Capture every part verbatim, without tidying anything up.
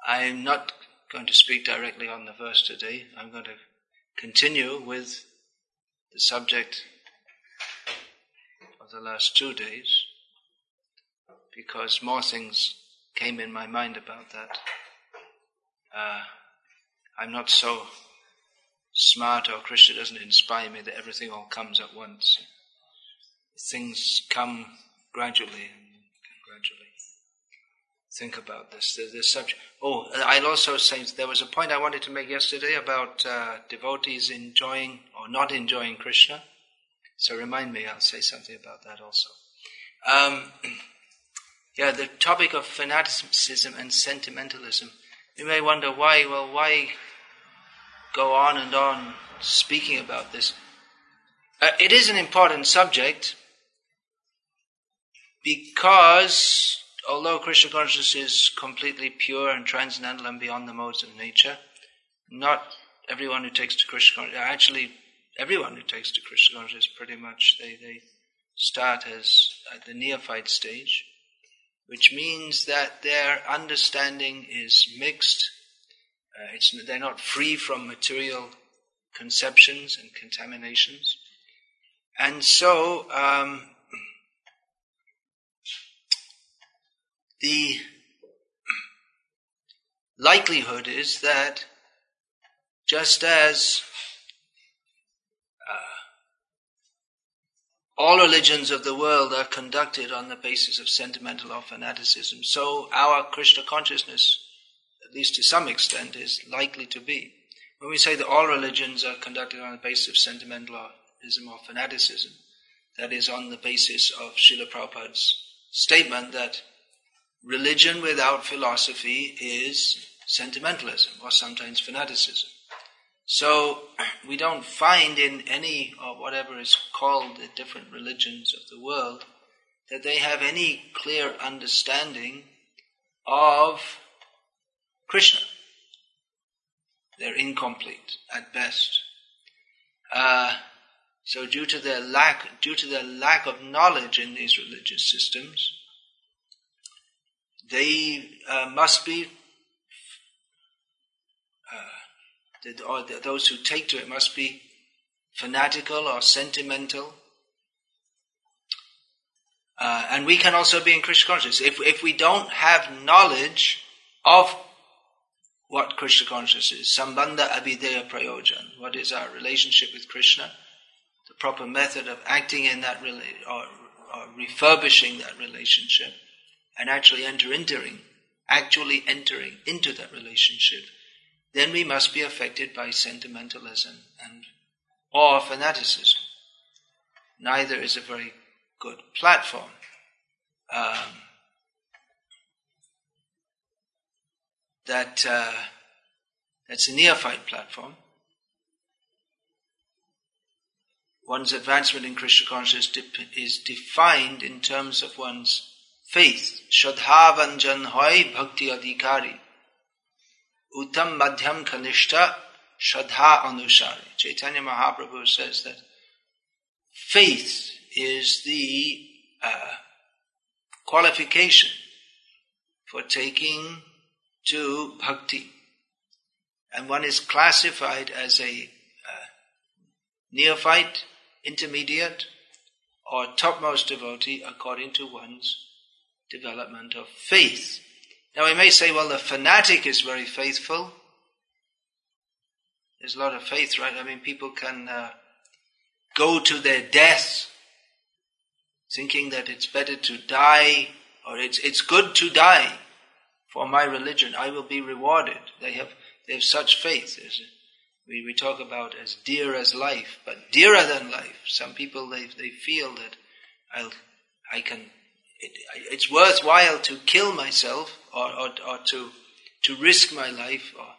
I'm not going to speak directly on the verse today. I'm going to continue with the subject of the last two days, because more things came in my mind about that. Uh, I'm not so smart, or Krishna doesn't inspire me that everything all comes at once. Things come gradually and gradually. Think about this. The, the subject. Oh, I'll also say there was a point I wanted to make yesterday about uh, devotees enjoying or not enjoying Krishna. So remind me, I'll say something about that also. Um, yeah, the topic of fanaticism and sentimentalism. You may wonder why, well, why go on and on speaking about this? Uh, it is an important subject because although Krishna consciousness is completely pure and transcendental and beyond the modes of nature, not everyone who takes to Krishna consciousness, actually everyone who takes to Krishna consciousness pretty much, they, they start as at the neophyte stage, which means that their understanding is mixed. Uh, it's, they're not free from material conceptions and contaminations. And so, um, the likelihood is that just as uh, all religions of the world are conducted on the basis of sentimental or fanaticism, so our Krishna consciousness, at least to some extent, is likely to be. When we say that all religions are conducted on the basis of sentimentalism or fanaticism, that is on the basis of Srila Prabhupada's statement that religion without philosophy is sentimentalism or sometimes fanaticism. So we don't find in any or whatever is called the different religions of the world that they have any clear understanding of Krishna. They're incomplete at best. Uh, so due to their lack, due to their lack of knowledge in these religious systems, they uh, must be, uh, the, or the, those who take to it must be fanatical or sentimental. Uh, and we can also be in Krishna consciousness. If, if we don't have knowledge of what Krishna consciousness is, Sambandha Abhideya Prayojan, what is our relationship with Krishna, the proper method of acting in that rela- or, or refurbishing that relationship, and actually enter entering, actually entering into that relationship, then we must be affected by sentimentalism and or fanaticism. Neither is a very good platform. Um, that uh, that's a neophyte platform. One's advancement in Krishna consciousness de- is defined in terms of one's faith. Shraddha vanjan hoy bhakti adhikari. Uttam madhyam kanishta shraddha anusari. Chaitanya Mahaprabhu says that faith is the uh, qualification for taking to bhakti. And one is classified as a uh, neophyte, intermediate, or topmost devotee according to one's development of faith. Now we may say, well, the fanatic is very faithful. There's a lot of faith, right? I mean, people can uh, go to their death thinking that it's better to die, or it's it's good to die for my religion. I will be rewarded. They have they have such faith. There's a, we we talk about as dear as life, but dearer than life. Some people they they feel that I'll I can. It, it's worthwhile to kill myself or, or, or to to risk my life or,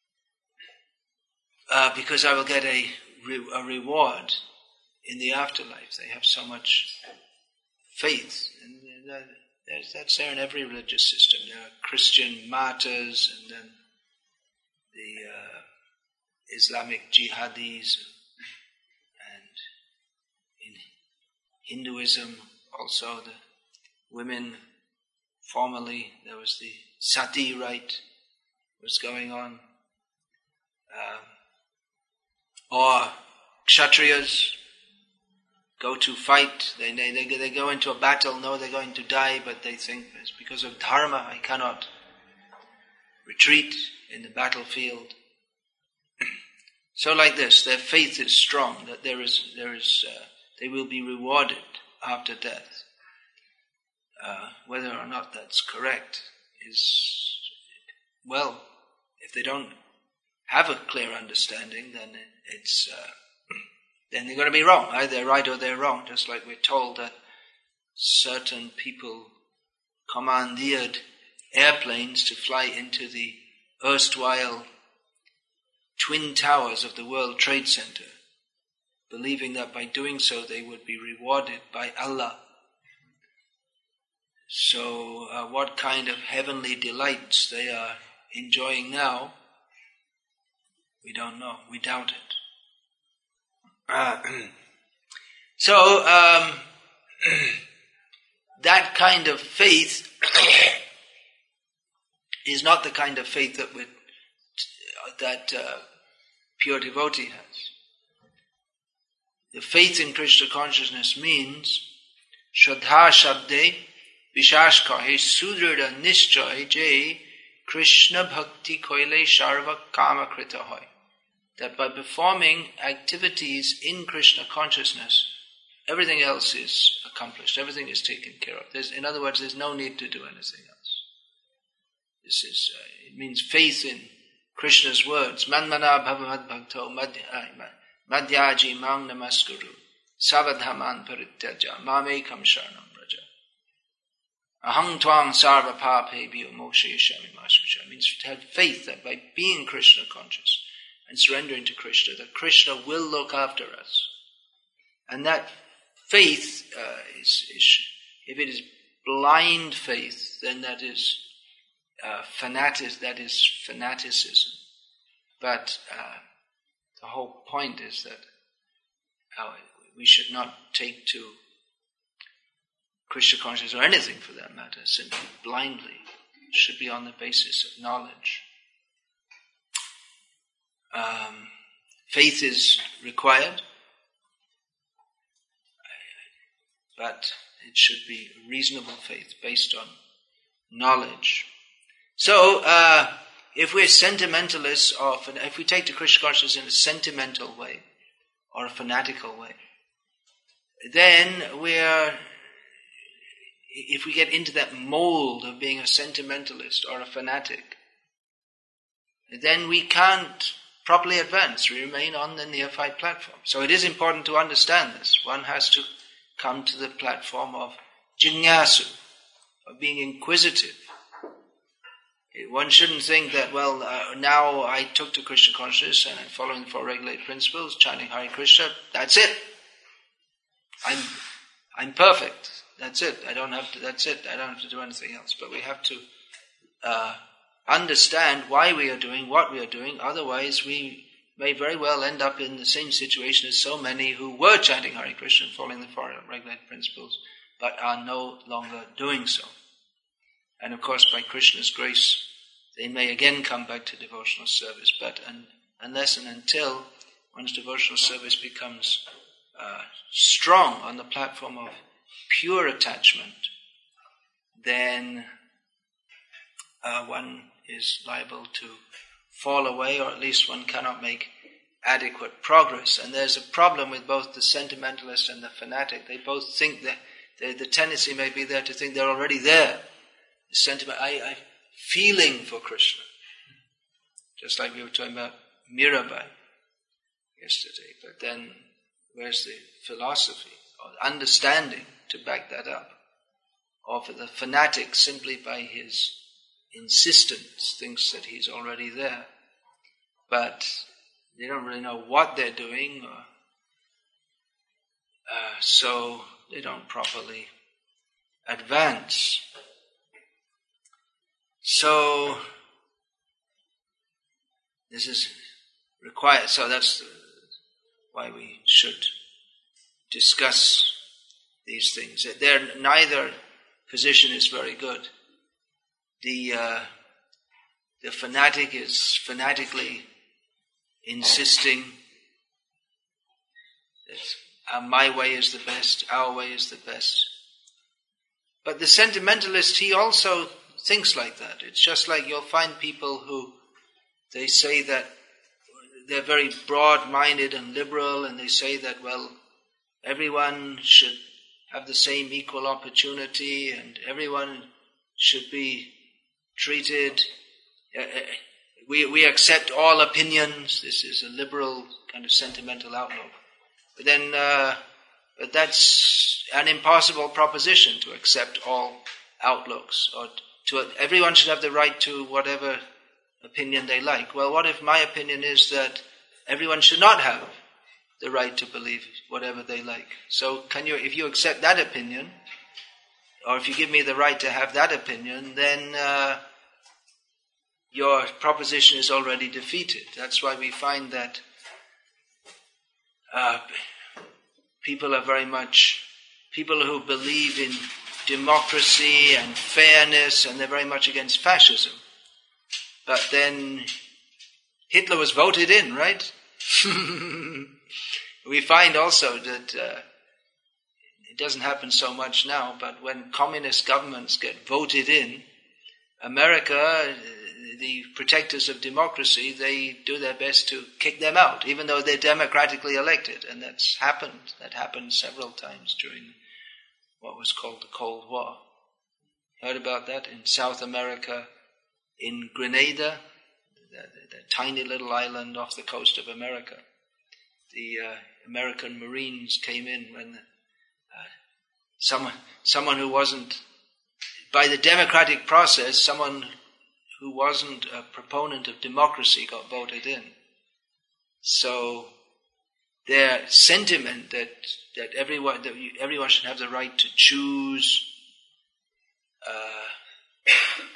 uh, because I will get a, re, a reward in the afterlife. They have so much faith. And that, that's there in every religious system. There are Christian martyrs and then the uh, Islamic jihadis, and in Hinduism also the women, formerly there was the sati rite, what's going on. Um, or Kshatriyas go to fight, they, they, they, they go into a battle, know they're going to die, but they think it's because of dharma, I cannot retreat in the battlefield. So like this, their faith is strong, that there is, there is, uh, they will be rewarded after death. Uh, whether or not that's correct is, well, if they don't have a clear understanding, then it's, uh, then they're going to be wrong. Either they're right or they're wrong. Just like we're told that certain people commandeered airplanes to fly into the erstwhile twin towers of the World Trade Center, believing that by doing so they would be rewarded by Allah. So uh, what kind of heavenly delights they are enjoying now, we don't know. We doubt it. Uh, so um, that kind of faith is not the kind of faith that would, that uh, pure devotee has. The faith in Krishna consciousness means Shraddha Shabde Vishash Kahe Sudrida Nishchay Je Krishna Bhakti Koile Sharva Kama Krita Hoy. That by performing activities in Krishna consciousness, everything else is accomplished, everything is taken care of. There's, in other words, there's no need to do anything else. This is, uh, it means faith in Krishna's words. Manmana bhavamad bhakto madhyaji mang namaskuru savadhaman parityaja mamekam sharanam braja aham twang sarva papebhyo mokshayashami masvaja. It means to have faith that by being Krishna conscious and surrendering to Krishna, that Krishna will look after us. And that faith uh, is, is, if it is blind faith, then that is uh, fanatic, that is fanaticism. But uh, the whole point is that uh, we should not take to Krishna consciousness or anything for that matter simply blindly. It should be on the basis of knowledge. Um, faith is required, but it should be reasonable faith based on knowledge. So, uh, if we're sentimentalists, or if we take to Krishna consciousness in a sentimental way or a fanatical way, then we're, if we get into that mold of being a sentimentalist or a fanatic, then we can't properly advance. We remain on the neophyte platform. So it is important to understand this. One has to come to the platform of jignasu, of being inquisitive. One shouldn't think that, well, uh, now I took to Krishna consciousness and I'm following the four regulated principles, chanting Hare Krishna, that's it. I'm I'm perfect. That's it. I don't have to, that's it. I don't have to do anything else. But we have to uh, understand why we are doing what we are doing. Otherwise, we may very well end up in the same situation as so many who were chanting Hare Krishna, following the four regulated principles, but are no longer doing so. And of course, by Krishna's grace, they may again come back to devotional service. But un- unless and until one's devotional service becomes uh, strong on the platform of pure attachment, then uh, one is liable to fall away, or at least one cannot make adequate progress. And there's a problem with both the sentimentalist and the fanatic. They both think that they, the tendency may be there to think they're already there. The sentiment, I, I'm feeling for Krishna. Just like we were talking about Mirabai yesterday. But then, where's the philosophy or understanding to back that up? Or for the fanatic, simply by his insistence, thinks that he's already there. But they don't really know what they're doing, or, uh, so they don't properly advance. So, this is required, so that's why we should discuss these things. They're, neither position is very good. The uh, the fanatic is fanatically insisting that uh, my way is the best, our way is the best. But the sentimentalist, he also thinks like that. It's just like you'll find people who, they say that they're very broad-minded and liberal, and they say that, well, everyone should have the same equal opportunity and everyone should be treated, uh, we, we accept all opinions. This is a liberal kind of sentimental outlook. But then, uh, but that's an impossible proposition, to accept all outlooks, or to, everyone should have the right to whatever opinion they like. Well, what if my opinion is that everyone should not have the right to believe whatever they like? So can you, if you accept that opinion, or if you give me the right to have that opinion, then uh, your proposition is already defeated. That's why we find that uh, people are very much, people who believe in democracy and fairness, and they're very much against fascism. But then Hitler was voted in, right? We find also that uh, it doesn't happen so much now, but when communist governments get voted in, America, the protectors of democracy, they do their best to kick them out, even though they're democratically elected. And that's happened. That happened several times during what was called the Cold War. Heard about that in South America, in Grenada, the, the, the tiny little island off the coast of America. The uh, American Marines came in when uh, someone, someone who wasn't, by the democratic process, someone who wasn't a proponent of democracy got voted in. So their sentiment that that everyone that everyone should have the right to choose, uh,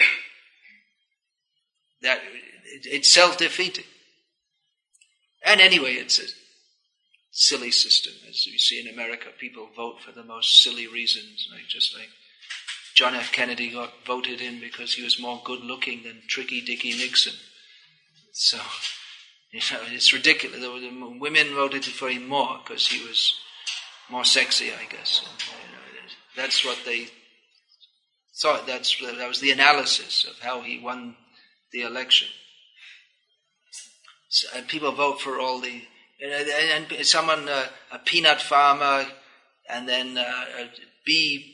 that it, it's self-defeating. And anyway, it's a silly system. As we see in America, people vote for the most silly reasons, like just like John F. Kennedy got voted in because he was more good-looking than Tricky Dicky Nixon. So, you know, it's ridiculous. The women voted for him more because he was more sexy, I guess. And, you know, that's what they thought. That's that was the analysis of how he won the election. So, and people vote for all the and, and someone uh, a peanut farmer, and then uh, a bee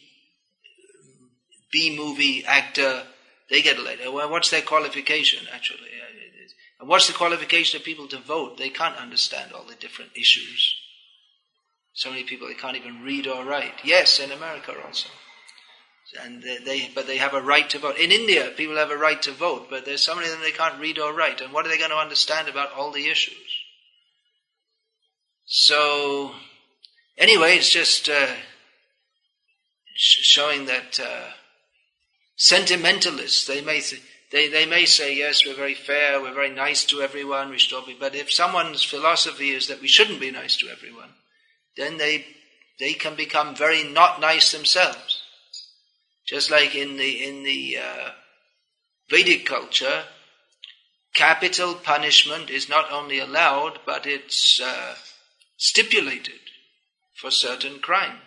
B movie actor, they get elected. Well, what's their qualification, actually? And what's the qualification of people to vote? They can't understand all the different issues. So many people, they can't even read or write. Yes, in America also. And they, they, but they have a right to vote. In India, people have a right to vote, but there's so many of them they can't read or write. And what are they going to understand about all the issues? So, anyway, it's just uh, showing that uh, sentimentalists, they may th- they they may say, yes, we're very fair, we're very nice to everyone, we should all be. But if someone's philosophy is that we shouldn't be nice to everyone, then they they can become very not nice themselves. Just like in the in the uh, Vedic culture, capital punishment is not only allowed, but it's uh, stipulated for certain crimes.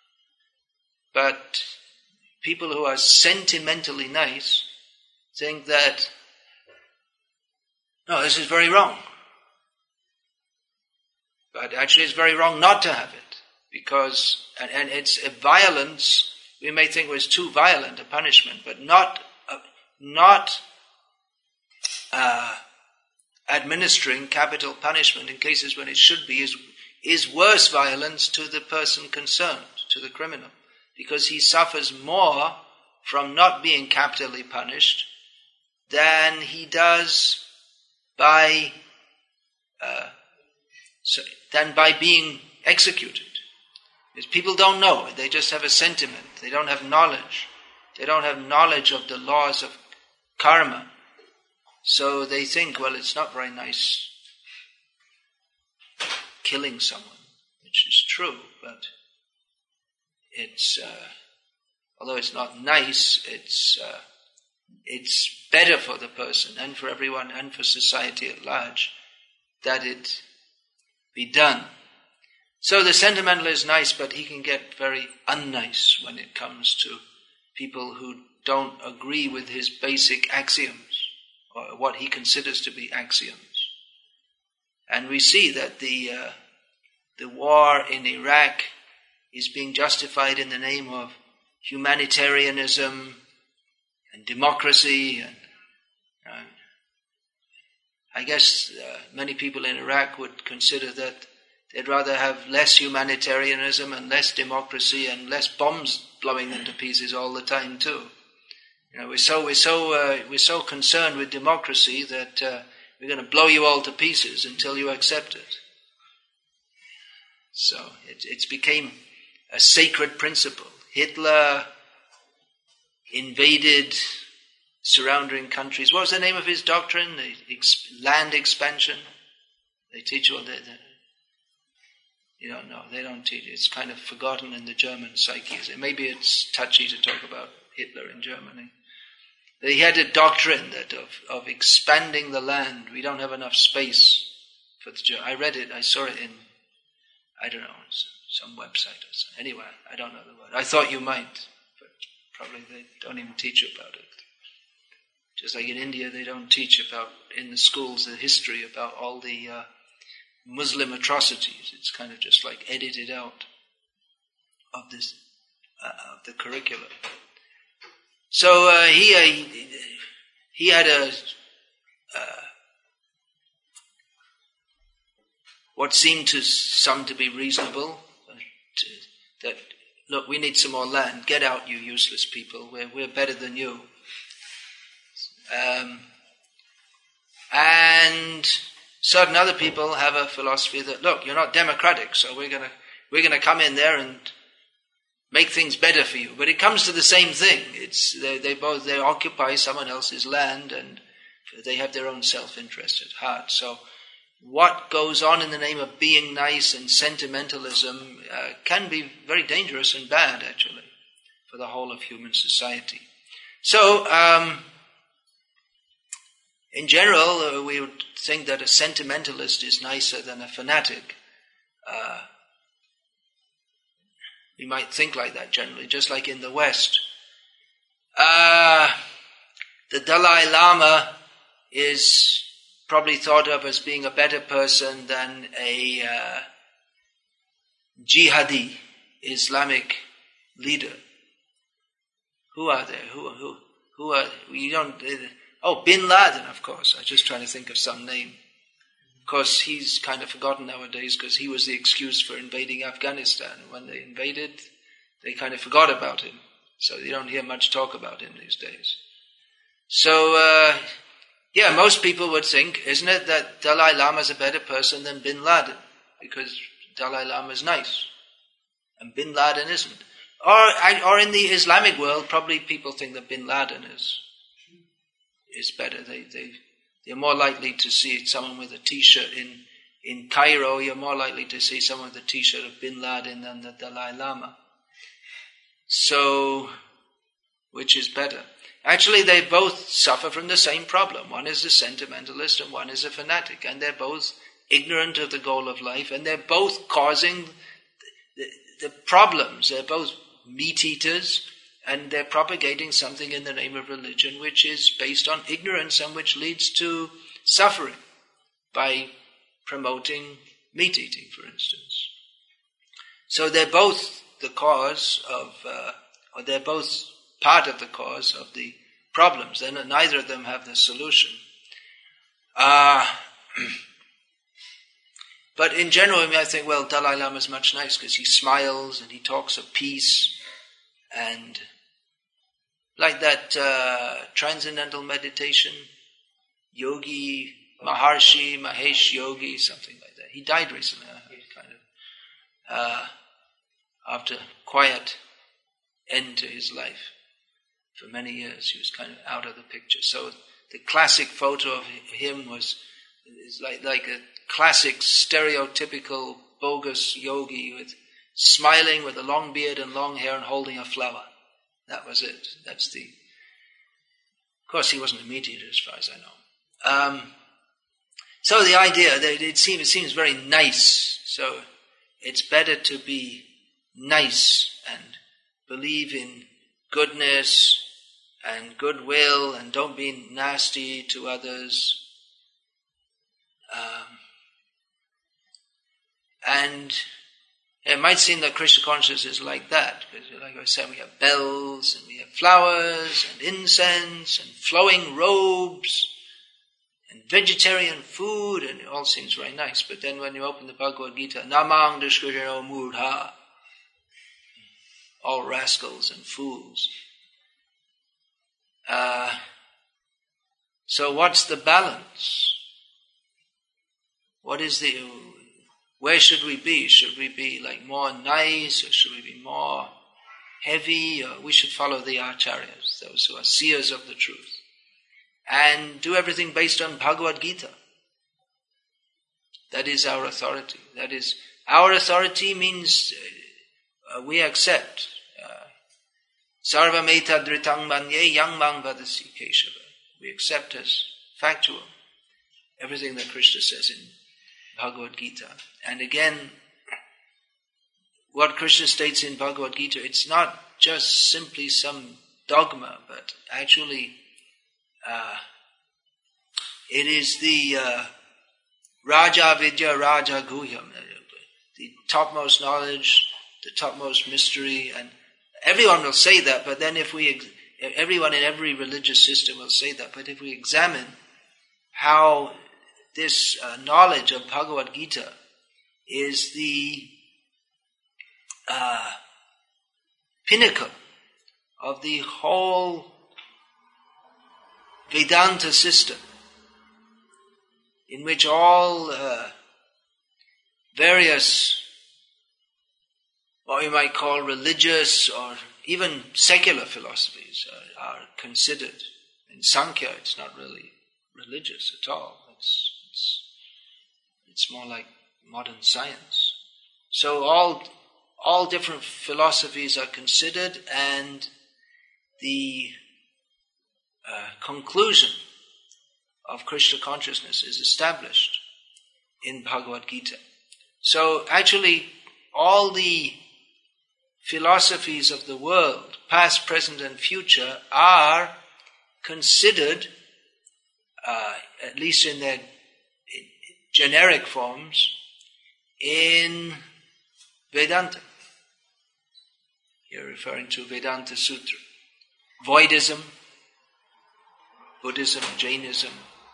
But people who are sentimentally nice think that, no, this is very wrong. But actually it's very wrong not to have it. Because, and, and it's a violence, we may think it was too violent a punishment, but not, uh, not uh, administering capital punishment in cases when it should be is, is worse violence to the person concerned, to the criminal. Because he suffers more from not being capitally punished than he does by uh, so, than by being executed. Because people don't know; they just have a sentiment. They don't have knowledge. They don't have knowledge of the laws of karma. So they think, well, it's not very nice killing someone, which is true, but it's, uh, although it's not nice, it's, uh, it's better for the person and for everyone and for society at large that it be done. So the sentimental is nice, but he can get very unnice when it comes to people who don't agree with his basic axioms, or what he considers to be axioms. And we see that the uh, the war in Iraq is being justified in the name of humanitarianism and democracy. And uh, I guess uh, many people in Iraq would consider that they'd rather have less humanitarianism and less democracy and less bombs blowing them to pieces all the time too. You know, we're so we're so uh, we're so concerned with democracy that uh, we're going to blow you all to pieces until you accept it. So it, it's became a sacred principle. Hitler invaded surrounding countries. What was the name of his doctrine? The ex- land expansion. They teach you all that. You don't know. They don't teach it. It's kind of forgotten in the German psyche. Maybe it's touchy to talk about Hitler in Germany. He had a doctrine that of, of expanding the land. We don't have enough space for the German. I read it. I saw it in, I don't know, some website or something. Anyway, I don't know the word. I thought you might, but probably they don't even teach you about it. Just like in India, they don't teach about, in the schools, the history about all the uh, Muslim atrocities. It's kind of just like edited out of this, uh, of the curriculum. So uh, he, uh, he had a, uh, what seemed to some to be reasonable, uh, to, that, look, we need some more land. Get out, you useless people. We're, we're better than you. Um, and certain other people have a philosophy that, look, you're not democratic, so we're gonna we're gonna come in there and make things better for you. But it comes to the same thing. It's they, they both they occupy someone else's land, and they have their own self-interest at heart. So what goes on in the name of being nice and sentimentalism uh, can be very dangerous and bad, actually, for the whole of human society. So um, in general, uh, we would think that a sentimentalist is nicer than a fanatic. Uh, we might think like that generally, just like in the West. Uh, the Dalai Lama is probably thought of as being a better person than a uh, jihadi Islamic leader. Who are there? Who who who are? You don't. Uh, oh, Bin Laden, of course. I was just trying to think of some name. Of course, he's kind of forgotten nowadays because he was the excuse for invading Afghanistan. When they invaded, they kind of forgot about him. So you don't hear much talk about him these days. So, uh, yeah, most people would think, isn't it, that Dalai Lama is a better person than Bin Laden, because Dalai Lama is nice, and Bin Laden isn't. Or, or in the Islamic world, probably people think that Bin Laden is is better. They they they're more likely to see someone with a T-shirt in in Cairo. You're more likely to see someone with a T-shirt of Bin Laden than the Dalai Lama. So, which is better? Actually, they both suffer from the same problem. One is a sentimentalist and one is a fanatic. And they're both ignorant of the goal of life, and they're both causing the, the problems. They're both meat eaters, and they're propagating something in the name of religion which is based on ignorance and which leads to suffering by promoting meat eating, for instance. So they're both the cause of, uh, or they're both part of the cause of the problems. Then neither of them have the solution. Uh, but in general, I, mean, I think, well, Dalai Lama is much nicer because he smiles and he talks of peace, and like that uh, transcendental meditation, Yogi Maharshi Mahesh Yogi, something like that. He died recently, uh, kind of uh, after quiet end to his life. For many years, he was kind of out of the picture. So the classic photo of him was is like like a classic stereotypical bogus yogi with smiling with a long beard and long hair and holding a flower. That was it. That's the Of course, he wasn't a meat-eater as far as I know. Um, so the idea that it seems, it seems very nice. So it's better to be nice and believe in goodness and goodwill and don't be nasty to others. Um, and it might seem that Krishna consciousness is like that, because like I said, we have bells and we have flowers and incense and flowing robes and vegetarian food, and it all seems very nice. But then when you open the Bhagavad Gita, Namang Dushkirino Murdha, all rascals and fools. Uh, so what's the balance? What is the, where should we be? Should we be like more nice, or should we be more heavy? Or we should follow the acharyas, those who are seers of the truth, and do everything based on Bhagavad Gita. That is our authority. That is, our authority means uh, we accept. Sarvam etadritang manye yang mang vadasi Keshava. We accept as factual everything that Krishna says in Bhagavad Gita. And again, what Krishna states in Bhagavad Gita, it's not just simply some dogma, but actually uh, it is the uh, Raja Vidya Raja Guhyam, the topmost knowledge, the topmost mystery. And everyone will say that, but then if we, everyone in every religious system will say that, but if we examine how this uh, knowledge of Bhagavad Gita is the uh, pinnacle of the whole Vedanta system, in which all uh, various, what we might call religious or even secular philosophies are, are considered. In Sankhya, it's not really religious at all. It's, it's, it's more like modern science. So all, all different philosophies are considered, and the uh, conclusion of Krishna consciousness is established in Bhagavad Gita. So actually, all the philosophies of the world, past, present and future, are considered, uh, at least in their in generic forms, in Vedanta. You're referring to Vedanta Sutra. Voidism, Buddhism, Jainism,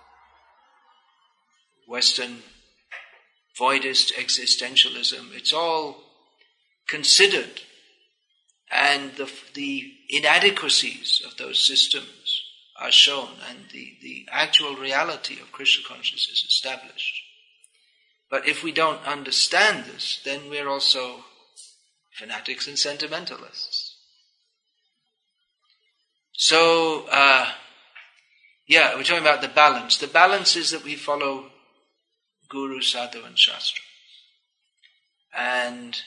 Western voidist existentialism, it's all considered, and the, the inadequacies of those systems are shown, and the, the actual reality of Krishna consciousness is established. But if we don't understand this, then we're also fanatics and sentimentalists. So, uh, yeah, we're talking about the balance. The balance is that we follow Guru, Sadhu and Shastra. And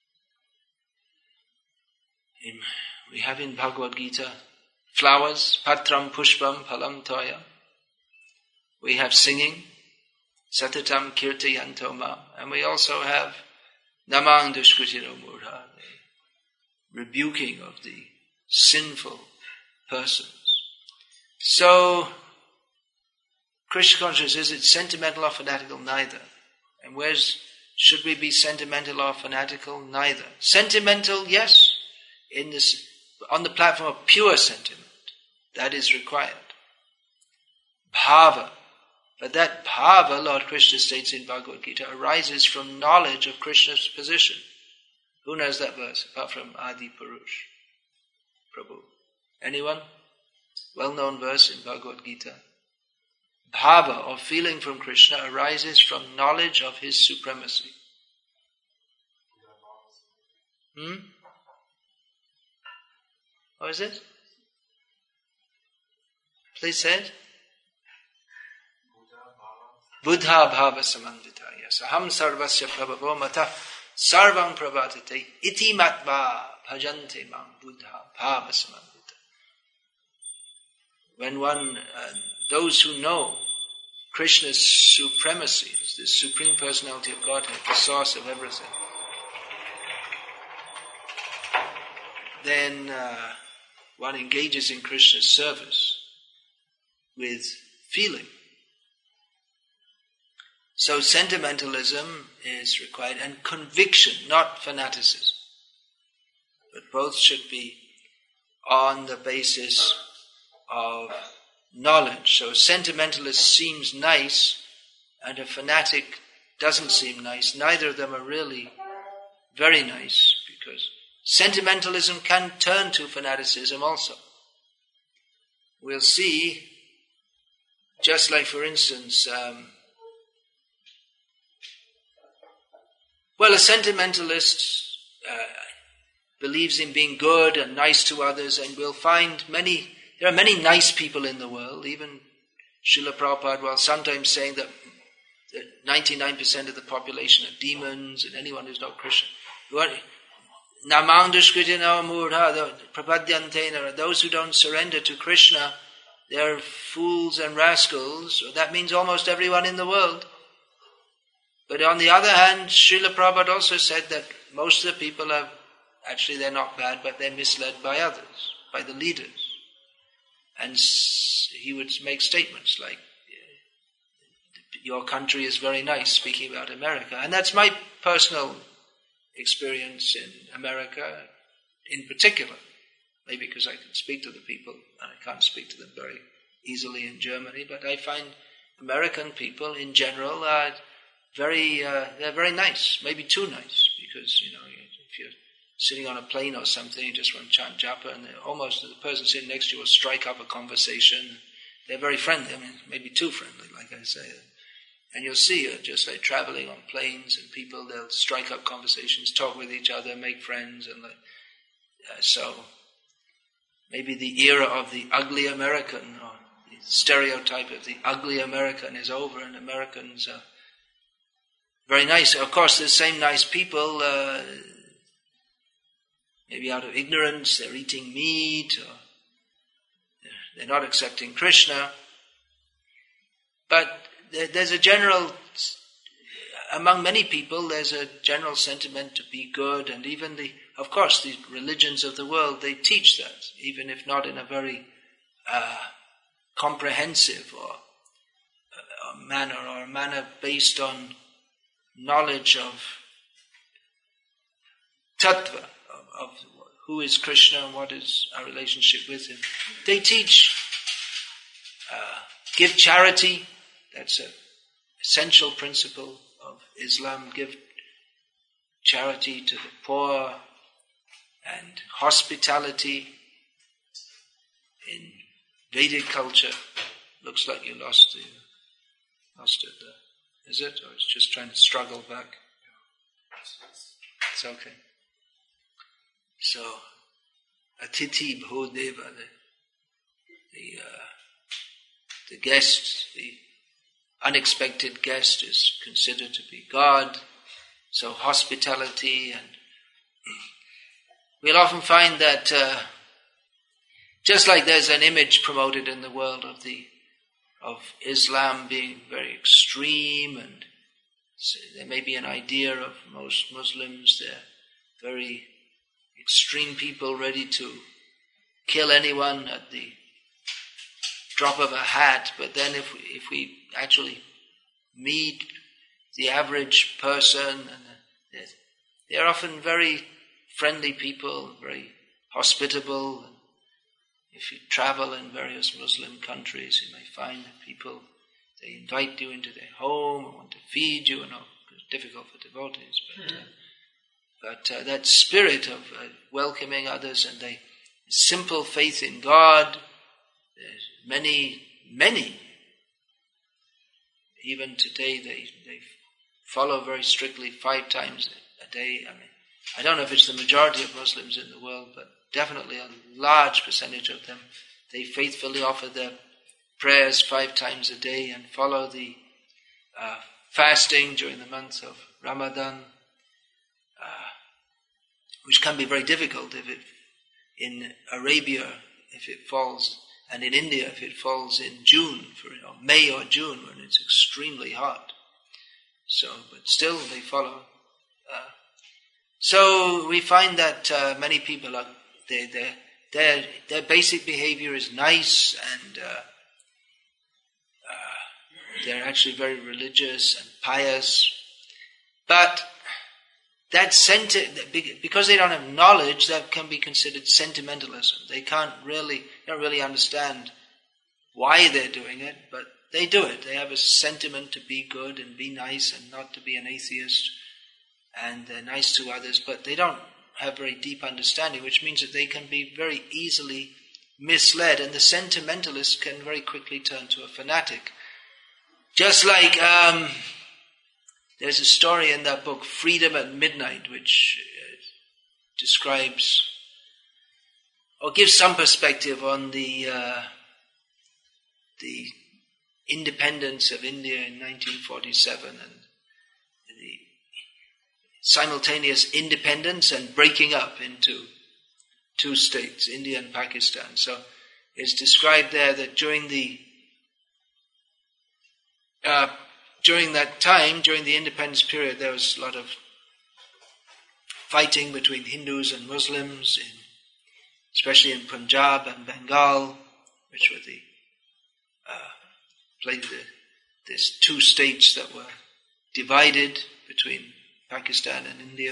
in, we have in Bhagavad Gita flowers, patram pushpam phalam toya. We have singing, satatam kirtayanto ma. And we also have namang dushkritino murha, the rebuking of the sinful persons. So, Krishna consciousness, is it sentimental or fanatical? Neither. And where's, should we be sentimental or fanatical? Neither. Sentimental, yes, in this, on the platform of pure sentiment. That is required. Bhava. But that bhava, Lord Krishna states in Bhagavad Gita, arises from knowledge of Krishna's position. Who knows that verse, apart from Adi Purush? Prabhu. Anyone? Well-known verse in Bhagavad Gita. Bhava, or feeling from Krishna, arises from knowledge of his supremacy. Hmm? What is it? Please say it. Buddha bhava samandita. Yes. Aham sarvasya prabhavo mata sarvam pravatite iti matva bhajante mam buddha bhava samandita. when one, uh, those who know Krishna's supremacy, the Supreme Personality of Godhead, the source of everything, then uh, one engages in Krishna's service with feeling. So sentimentalism is required, and conviction, not fanaticism. But both should be on the basis of knowledge. So a sentimentalist seems nice, and a fanatic doesn't seem nice. Neither of them are really very nice, because sentimentalism can turn to fanaticism also. We'll see, just like for instance, um, well, a sentimentalist uh, believes in being good and nice to others, and we'll find many, there are many nice people in the world. Even Srila Prabhupada was sometimes saying that, that ninety-nine percent of the population are demons, and anyone who's not Christian. Those who don't surrender to Krishna, they're fools and rascals. That means almost everyone in the world. But on the other hand, Srila Prabhupada also said that most of the people are, actually they're not bad, but they're misled by others, by the leaders. And he would make statements like, your country is very nice, speaking about America. And that's my personal experience in America in particular. Maybe because I can speak to the people, and I can't speak to them very easily in Germany, but I find American people in general are very, uh, they're very nice, maybe too nice, because, you know, if you're sitting on a plane or something, you just want to chant japa, and almost the person sitting next to you will strike up a conversation. They're very friendly, I mean, maybe too friendly, like I say. And you'll see it, just like traveling on planes, and people, they'll strike up conversations, talk with each other, make friends, and like, uh, so maybe the era of the ugly American, or the stereotype of the ugly American is over, and Americans are very nice. Of course, the same nice people, uh, maybe out of ignorance, they're eating meat, or they're not accepting Krishna. But there's a general, among many people, there's a general sentiment to be good, and even the, of course, the religions of the world, they teach that, even if not in a very uh, comprehensive or uh, manner, or a manner based on knowledge of tattva, of, of who is Krishna and what is our relationship with him. They teach, uh, give charity. That's an essential principle of Islam. Give charity to the poor, and hospitality. In Vedic culture, looks like you lost the, lost it there. Is it? Or it's just trying to struggle back? It's okay. So, Atiti Bhodeva, the, the, uh, the guest, the unexpected guest is considered to be God. So hospitality, and we'll often find that uh, just like there's an image promoted in the world of the of Islam being very extreme, and so there may be an idea of most Muslims, they're very extreme people ready to kill anyone at the drop of a hat. But then if we, if we actually meet the average person, and they're often very friendly people, very hospitable. If you travel in various Muslim countries, you may find that people, they invite you into their home and want to feed you, and all. It's difficult for devotees, but uh, but uh, that spirit of uh, welcoming others, and the simple faith in God. There's many, many, even today, they they follow very strictly five times a day. I mean, I don't know if it's the majority of Muslims in the world, but definitely a large percentage of them, they faithfully offer their prayers five times a day and follow the uh, fasting during the month of Ramadan, uh, which can be very difficult if it, in Arabia, if it falls, And in India, if it falls in June, for you know, May or June, when it's extremely hot. So, but still they follow. Uh, so we find that uh, many people are, they, they, their their basic behavior is nice, and uh, uh, they're actually very religious and pious. But that senti- because they don't have knowledge, that can be considered sentimentalism. They can't really, they don't really understand why they're doing it, but they do it. They have a sentiment to be good and be nice and not to be an atheist, and they're nice to others, but they don't have very deep understanding, which means that they can be very easily misled, and the sentimentalist can very quickly turn to a fanatic. Just like um, there's a story in that book, Freedom at Midnight, which uh, describes or gives some perspective on the uh, the independence of India in nineteen forty-seven and the simultaneous independence and breaking up into two states, India and Pakistan. So it's described there that during the uh, during that time, during the independence period, there was a lot of fighting between Hindus and Muslims, in, especially in Punjab and Bengal, which were the uh, place, the, there's two states that were divided between Pakistan and India.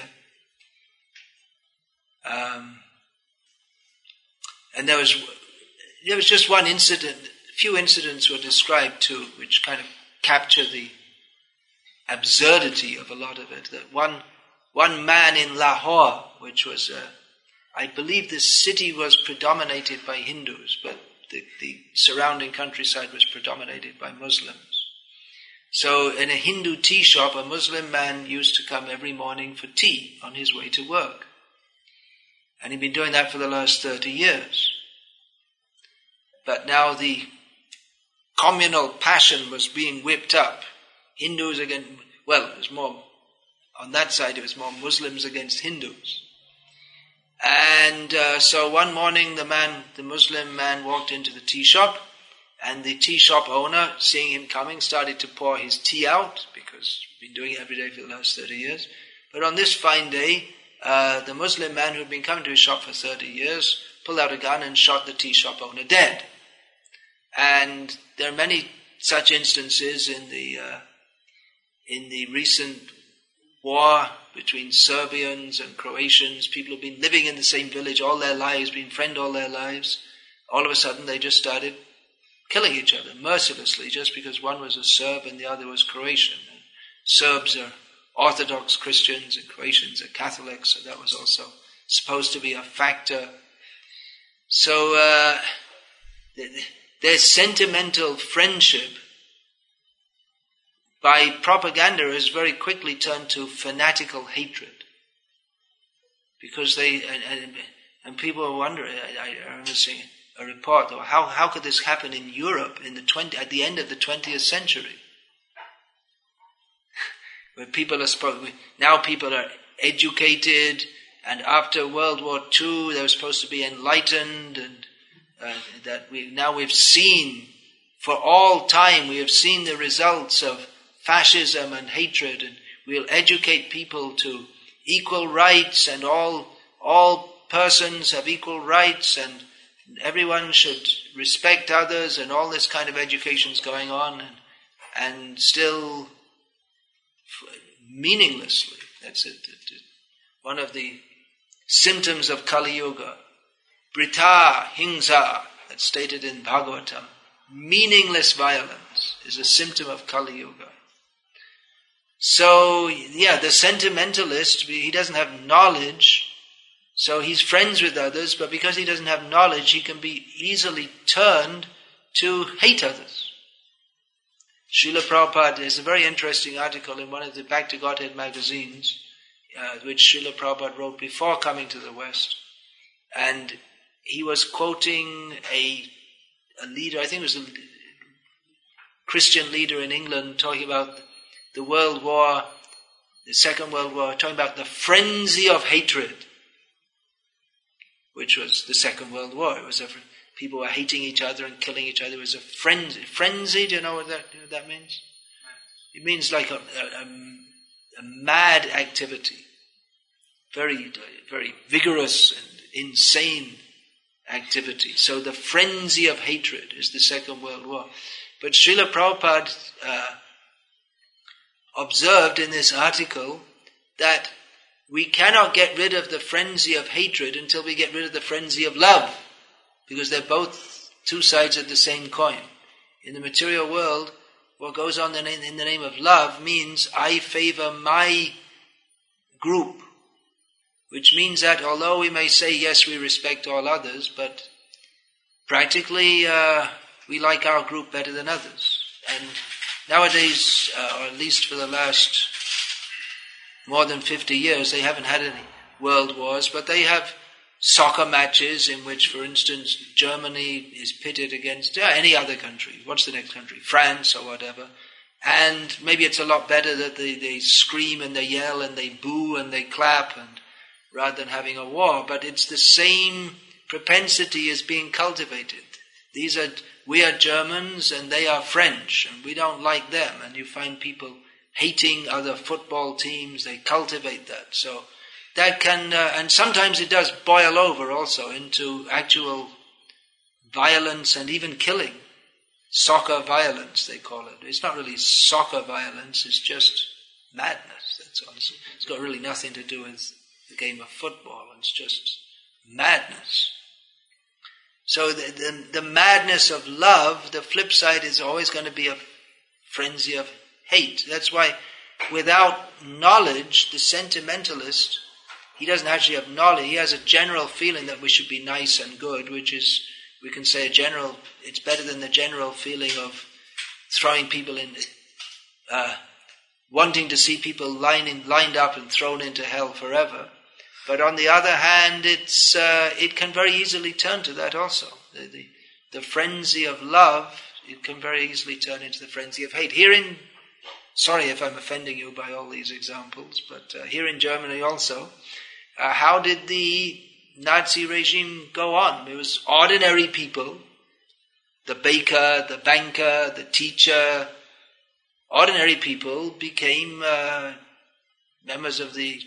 Um, and there was there was just one incident, a few incidents were described too, which kind of capture the absurdity of a lot of it. That one one man in Lahore, which was, uh, I believe the city was predominated by Hindus, but the, the surrounding countryside was predominated by Muslims. So in a Hindu tea shop, a Muslim man used to come every morning for tea on his way to work. And he'd been doing that for the last thirty years. But now the communal passion was being whipped up. Hindus against, well, it was more, on that side it was more Muslims against Hindus. And uh, so one morning the man, the Muslim man walked into the tea shop, and the tea shop owner, seeing him coming, started to pour his tea out, because he'd been doing it every day for the last thirty years. But on this fine day, uh, the Muslim man who had been coming to his shop for thirty years pulled out a gun and shot the tea shop owner dead. And there are many such instances in the uh, in the recent war between Serbians and Croatians. People have been living in the same village all their lives, been friends all their lives. All of a sudden they just started killing each other mercilessly just because one was a Serb and the other was Croatian. And Serbs are Orthodox Christians and Croatians are Catholics, so that was also supposed to be a factor. So uh, their sentimental friendship by propaganda has very quickly turned to fanatical hatred. Because they, and, and, and people wonder, I, I remember seeing a report, or how, how could this happen in Europe in the twenty, at the end of the twentieth century? Where people are supposed, now people are educated, and after World War Two they were supposed to be enlightened, and uh, that we now we've seen, for all time we have seen the results of fascism and hatred, and we'll educate people to equal rights, and all all persons have equal rights, and everyone should respect others, and all this kind of education's going on, and, and still meaninglessly. That's it. One of the symptoms of Kali Yuga, Brita Hingsa, that's stated in Bhagavatam, meaningless violence is a symptom of Kali Yuga. So, yeah, the sentimentalist, he doesn't have knowledge, so he's friends with others, but because he doesn't have knowledge, he can be easily turned to hate others. Srila Prabhupada, there's a very interesting article in one of the Back to Godhead magazines, uh, which Srila Prabhupada wrote before coming to the West. And he was quoting a, a leader, I think it was a Christian leader in England, talking about the World War, the Second World War, talking about the frenzy of hatred, which was the Second World War. It was a, people were hating each other and killing each other. It was a frenzy. Frenzy, do you know what that, you know what that means? It means like a, a, a mad activity. Very, very vigorous and insane activity. So the frenzy of hatred is the Second World War. But Srila Prabhupada uh, observed in this article that we cannot get rid of the frenzy of hatred until we get rid of the frenzy of love, because they're both two sides of the same coin. In the material world, what goes on in the name of love means I favor my group, which means that although we may say, yes, we respect all others, but practically uh, we like our group better than others. And nowadays, uh, or at least for the last more than fifty years, they haven't had any world wars, but they have soccer matches in which, for instance, Germany is pitted against yeah, any other country. What's the next country? France or whatever. And maybe it's a lot better that they, they scream and they yell and they boo and they clap and rather than having a war. But it's the same propensity is being cultivated. These are, we are Germans and they are French and we don't like them. And you find people hating other football teams, they cultivate that. So that can, uh, and sometimes it does boil over also into actual violence and even killing. Soccer violence, they call it. It's not really soccer violence, it's just madness, that's all. It's got really nothing to do with the game of football, it's just madness. So the, the, the madness of love, the flip side is always going to be a frenzy of hate. That's why without knowledge, the sentimentalist, he doesn't actually have knowledge. He has a general feeling that we should be nice and good, which is, we can say a general, it's better than the general feeling of throwing people in, uh, wanting to see people lining, lined up and thrown into hell forever. But on the other hand, it's uh, it can very easily turn to that also. The, the, the frenzy of love, it can very easily turn into the frenzy of hate. Here in Sorry if I'm offending you by all these examples, but uh, here in Germany also, uh, how did the Nazi regime go on? It was ordinary people, the baker, the banker, the teacher. Ordinary people became uh, members of the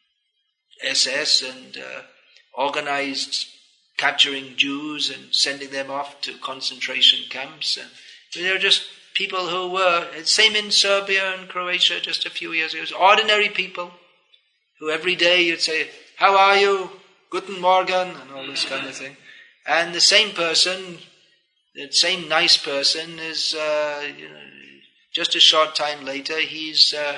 S S and uh, organized capturing Jews and sending them off to concentration camps. And they were just people who were, same in Serbia and Croatia just a few years ago, ordinary people who every day you'd say, how are you? Guten Morgen, and all this kind of thing. And the same person, that same nice person is, uh, you know, just a short time later, he's uh,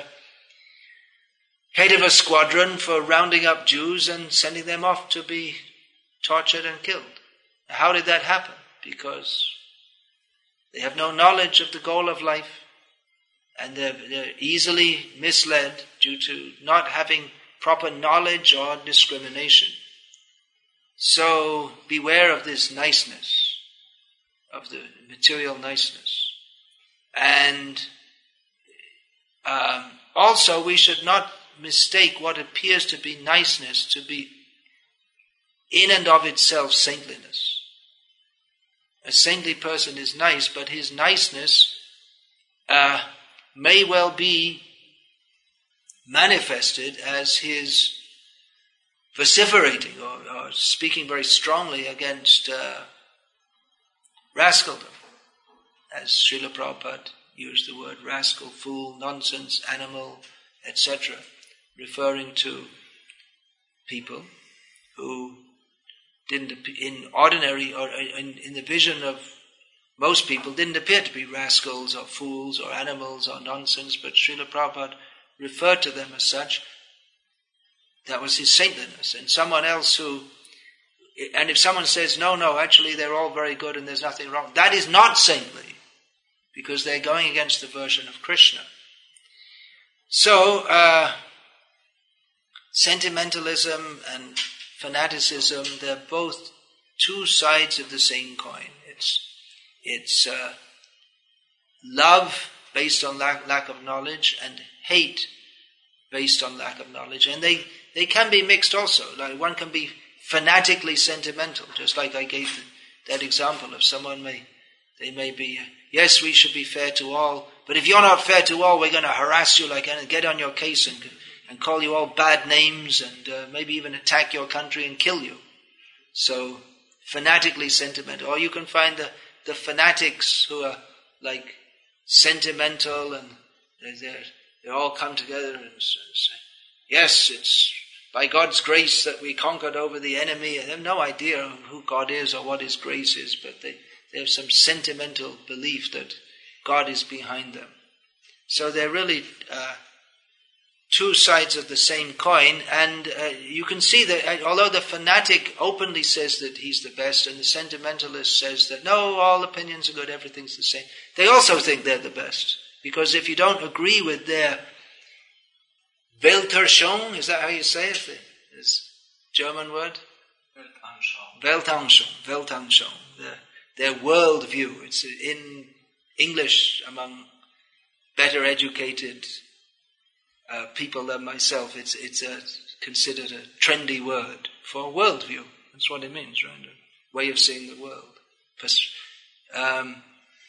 head of a squadron for rounding up Jews and sending them off to be tortured and killed. How did that happen? Because they have no knowledge of the goal of life, and they're, they're easily misled due to not having proper knowledge or discrimination. So beware of this niceness, of the material niceness. And um, also we should not mistake what appears to be niceness to be in and of itself saintliness. A saintly person is nice, but his niceness uh, may well be manifested as his vociferating or, or speaking very strongly against uh, rascaldom, as Srila Prabhupada used the word rascal, fool, nonsense, animal, et cetera, referring to people who didn't, in ordinary or in, in the vision of most people, didn't appear to be rascals or fools or animals or nonsense, but Srila Prabhupada referred to them as such. That was his saintliness. And someone else who, and if someone says, no, no, actually they're all very good and there's nothing wrong, that is not saintly, because they're going against the version of Krishna. So, uh, sentimentalism and fanaticism, they're both two sides of the same coin. It's it's uh, love based on lack, lack of knowledge and hate based on lack of knowledge. And they, they can be mixed also. Like one can be fanatically sentimental, just like I gave that example of someone may, they may be, yes, we should be fair to all, but if you're not fair to all, we're going to harass you, like, and get on your case and and call you all bad names and uh, maybe even attack your country and kill you. So, fanatically sentimental. Or you can find the, the fanatics who are like sentimental and they're, they all come together and say, yes, it's by God's grace that we conquered over the enemy. And they have no idea of who God is or what His grace is, but they, they have some sentimental belief that God is behind them. So they're really uh, two sides of the same coin, and uh, you can see that although the fanatic openly says that he's the best and the sentimentalist says that no, all opinions are good, everything's the same, they also think they're the best. Because if you don't agree with their Weltanschauung, is that how you say it? This German word? Weltanschauung. Weltanschauung. Their, their worldview. It's in English among better educated uh, people than myself. It's it's a, considered a trendy word for worldview. That's what it means, right? A way of seeing the world. Um,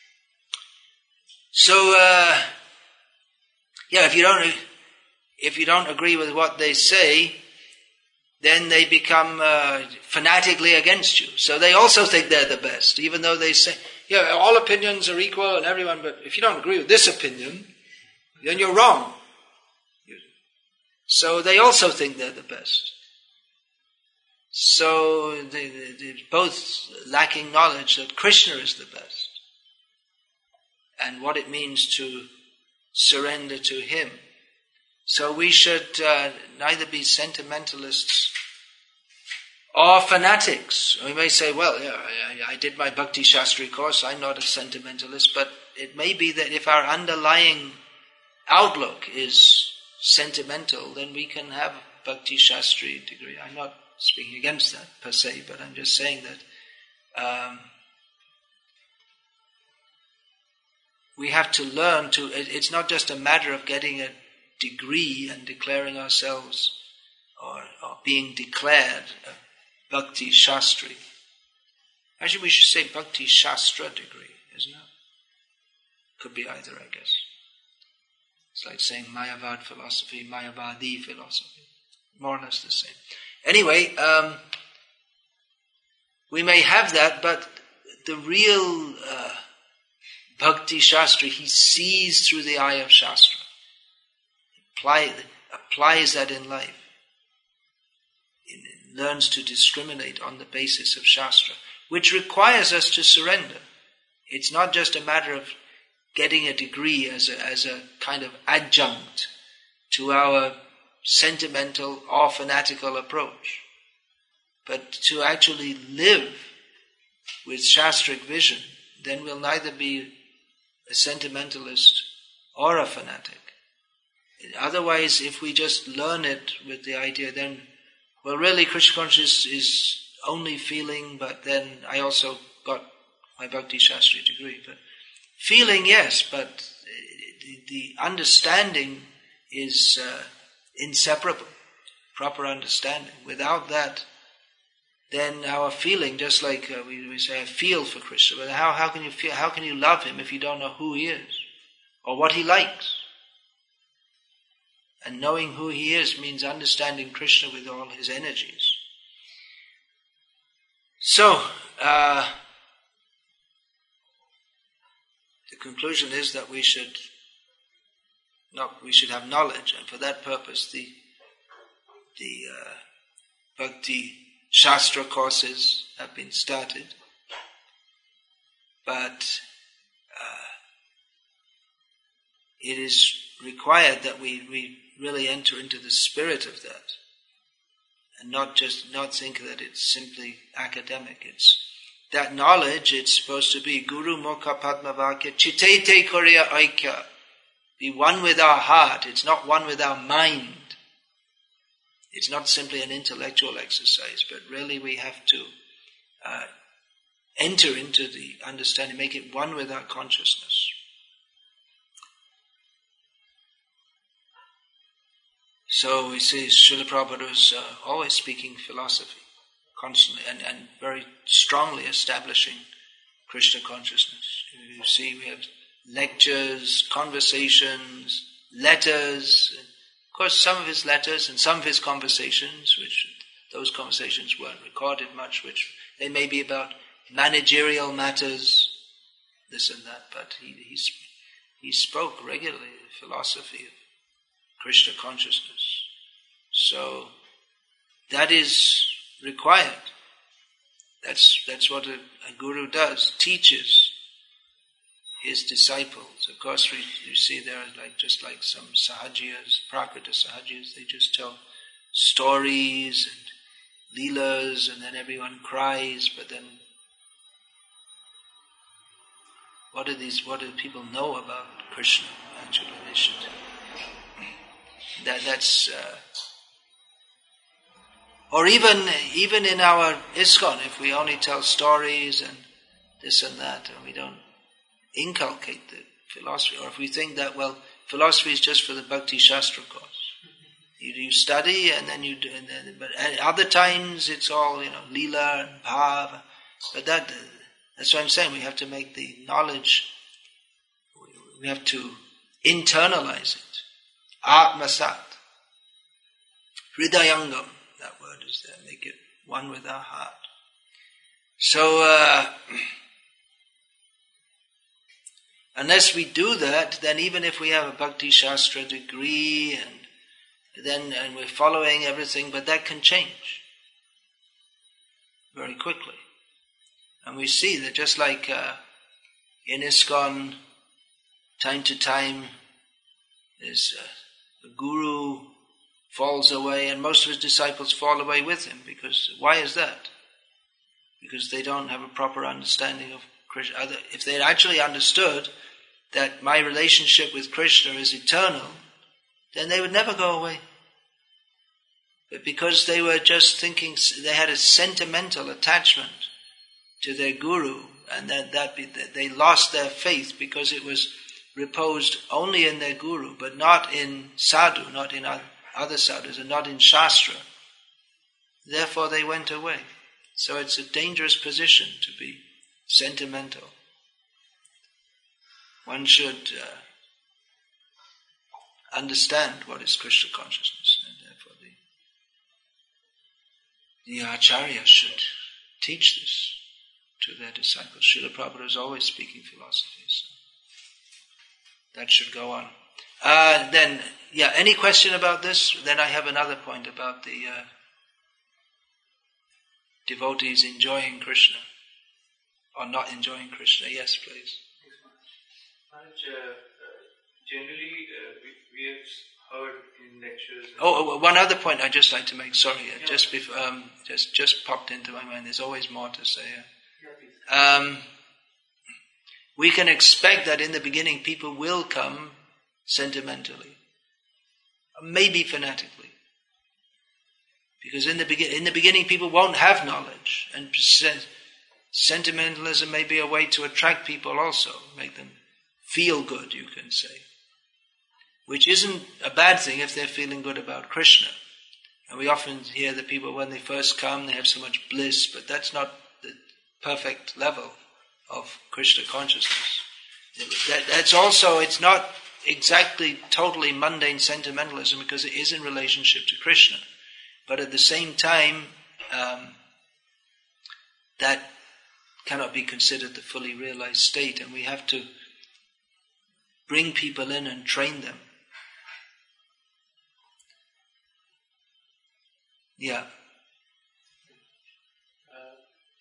so, uh, yeah, if you don't if you don't agree with what they say, then they become uh, fanatically against you. So they also think they're the best, even though they say, yeah, all opinions are equal and everyone, but if you don't agree with this opinion, then you're wrong. So they also think they're the best. So they, they, they're both lacking knowledge that Krishna is the best and what it means to surrender to Him. So we should uh, neither be sentimentalists or fanatics. We may say, well, yeah, I, I did my Bhakti Shastri course, I'm not a sentimentalist, but it may be that if our underlying outlook is sentimental, then we can have a Bhakti Shastri degree. I'm not speaking against that per se, but I'm just saying that um, we have to learn to, it, it's not just a matter of getting a degree and declaring ourselves or, or being declared a Bhakti Shastri. Actually, we should say Bhakti Shastra degree, isn't it? Could be either, I guess. It's like saying Mayavad philosophy, Mayavadi philosophy. More or less the same. Anyway, um, we may have that, but the real uh, Bhakti Shastri, he sees through the eye of Shastra. Apply, applies that in life. It learns to discriminate on the basis of Shastra, which requires us to surrender. It's not just a matter of getting a degree as a, as a kind of adjunct to our sentimental or fanatical approach, but to actually live with Shastric vision, then we'll neither be a sentimentalist or a fanatic. Otherwise, if we just learn it with the idea, then, well, really Krishna consciousness is only feeling, but then I also got my Bhakti Shastri degree. But feeling, yes, but the, the understanding is uh, inseparable, proper understanding. Without that, then our feeling, just like uh, we, we say, I feel for Krishna, but how, how can you feel, how can you love Him if you don't know who He is or what He likes? And knowing who He is means understanding Krishna with all His energies. So, uh, the conclusion is that we should not, we should have knowledge, and for that purpose the the uh, Bhakti Shastra courses have been started. But uh, it is required that we, we really enter into the spirit of that, and not just not think that it's simply academic. It's that knowledge. It's supposed to be Guru Mukha Padma Vakya Chitete Korea Aikya. Be one with our heart. It's not one with our mind. It's not simply an intellectual exercise, but really we have to uh, enter into the understanding, make it one with our consciousness. So we see Srila Prabhupada was uh, always speaking philosophy. constantly and, and very strongly establishing Krishna consciousness. You see, we have lectures, conversations, letters. Of course, some of his letters and some of his conversations, which those conversations weren't recorded much, which they may be about managerial matters, this and that, but he he, he spoke regularly the philosophy of Krishna consciousness. So that is required. That's that's what a, a guru does, teaches his disciples. Of course, we you see there are like just like some sahajiyas, prakrita sahajiyas, they just tell stories and leelas, and then everyone cries. But then, what do these? What do people know about Krishna? Actually, they should. That that's. Uh, Or even even in our ISKCON, if we only tell stories and this and that, and we don't inculcate the philosophy, or if we think that, well, philosophy is just for the Bhakti Shastra course. You, you study and then you do, and then, but at other times it's all, you know, lila and bhav. But that, that's what I'm saying, we have to make the knowledge, we have to internalize it. Atmasat. Hridayangam. That word is there. Make it one with our heart. So, uh, unless we do that, then even if we have a Bhakti Shastra degree and then and we're following everything, but that can change very quickly. And we see that just like uh, in ISKCON, time to time, there's uh, a guru falls away, and most of his disciples fall away with him. Because why is that? Because they don't have a proper understanding of Krishna. If they actually understood that my relationship with Krishna is eternal, then they would never go away. But because they were just thinking, they had a sentimental attachment to their guru, and that, that be, that they lost their faith because it was reposed only in their guru, but not in sadhu, not in other. other sadhus, and not in Shastra. Therefore they went away. So it's a dangerous position to be sentimental. One should uh, understand what is Krishna consciousness, and therefore the, the Acharya should teach this to their disciples. Srila Prabhupada is always speaking philosophy, so that should go on. Uh, then, yeah, any question about this? Then I have another point about the uh, devotees enjoying Krishna or not enjoying Krishna. Yes, please. Maharaj, uh, uh, generally uh, we, we have heard in lectures. Oh, oh, one other point I'd just like to make. Sorry, uh, yeah. just before, um, just just popped into my mind. There's always more to say. Uh. Yeah, um, we can expect that in the beginning people will come sentimentally, maybe fanatically, because in the begin in the beginning people won't have knowledge, and sentimentalism may be a way to attract people also, make them feel good, you can say, which isn't a bad thing if they're feeling good about Krishna. And we often hear that people, when they first come, they have so much bliss, but that's not the perfect level of Krishna consciousness. That, that's also, it's not exactly totally mundane sentimentalism, because it is in relationship to Krishna. But at the same time, um, that cannot be considered the fully realized state, and we have to bring people in and train them. Yeah. Uh,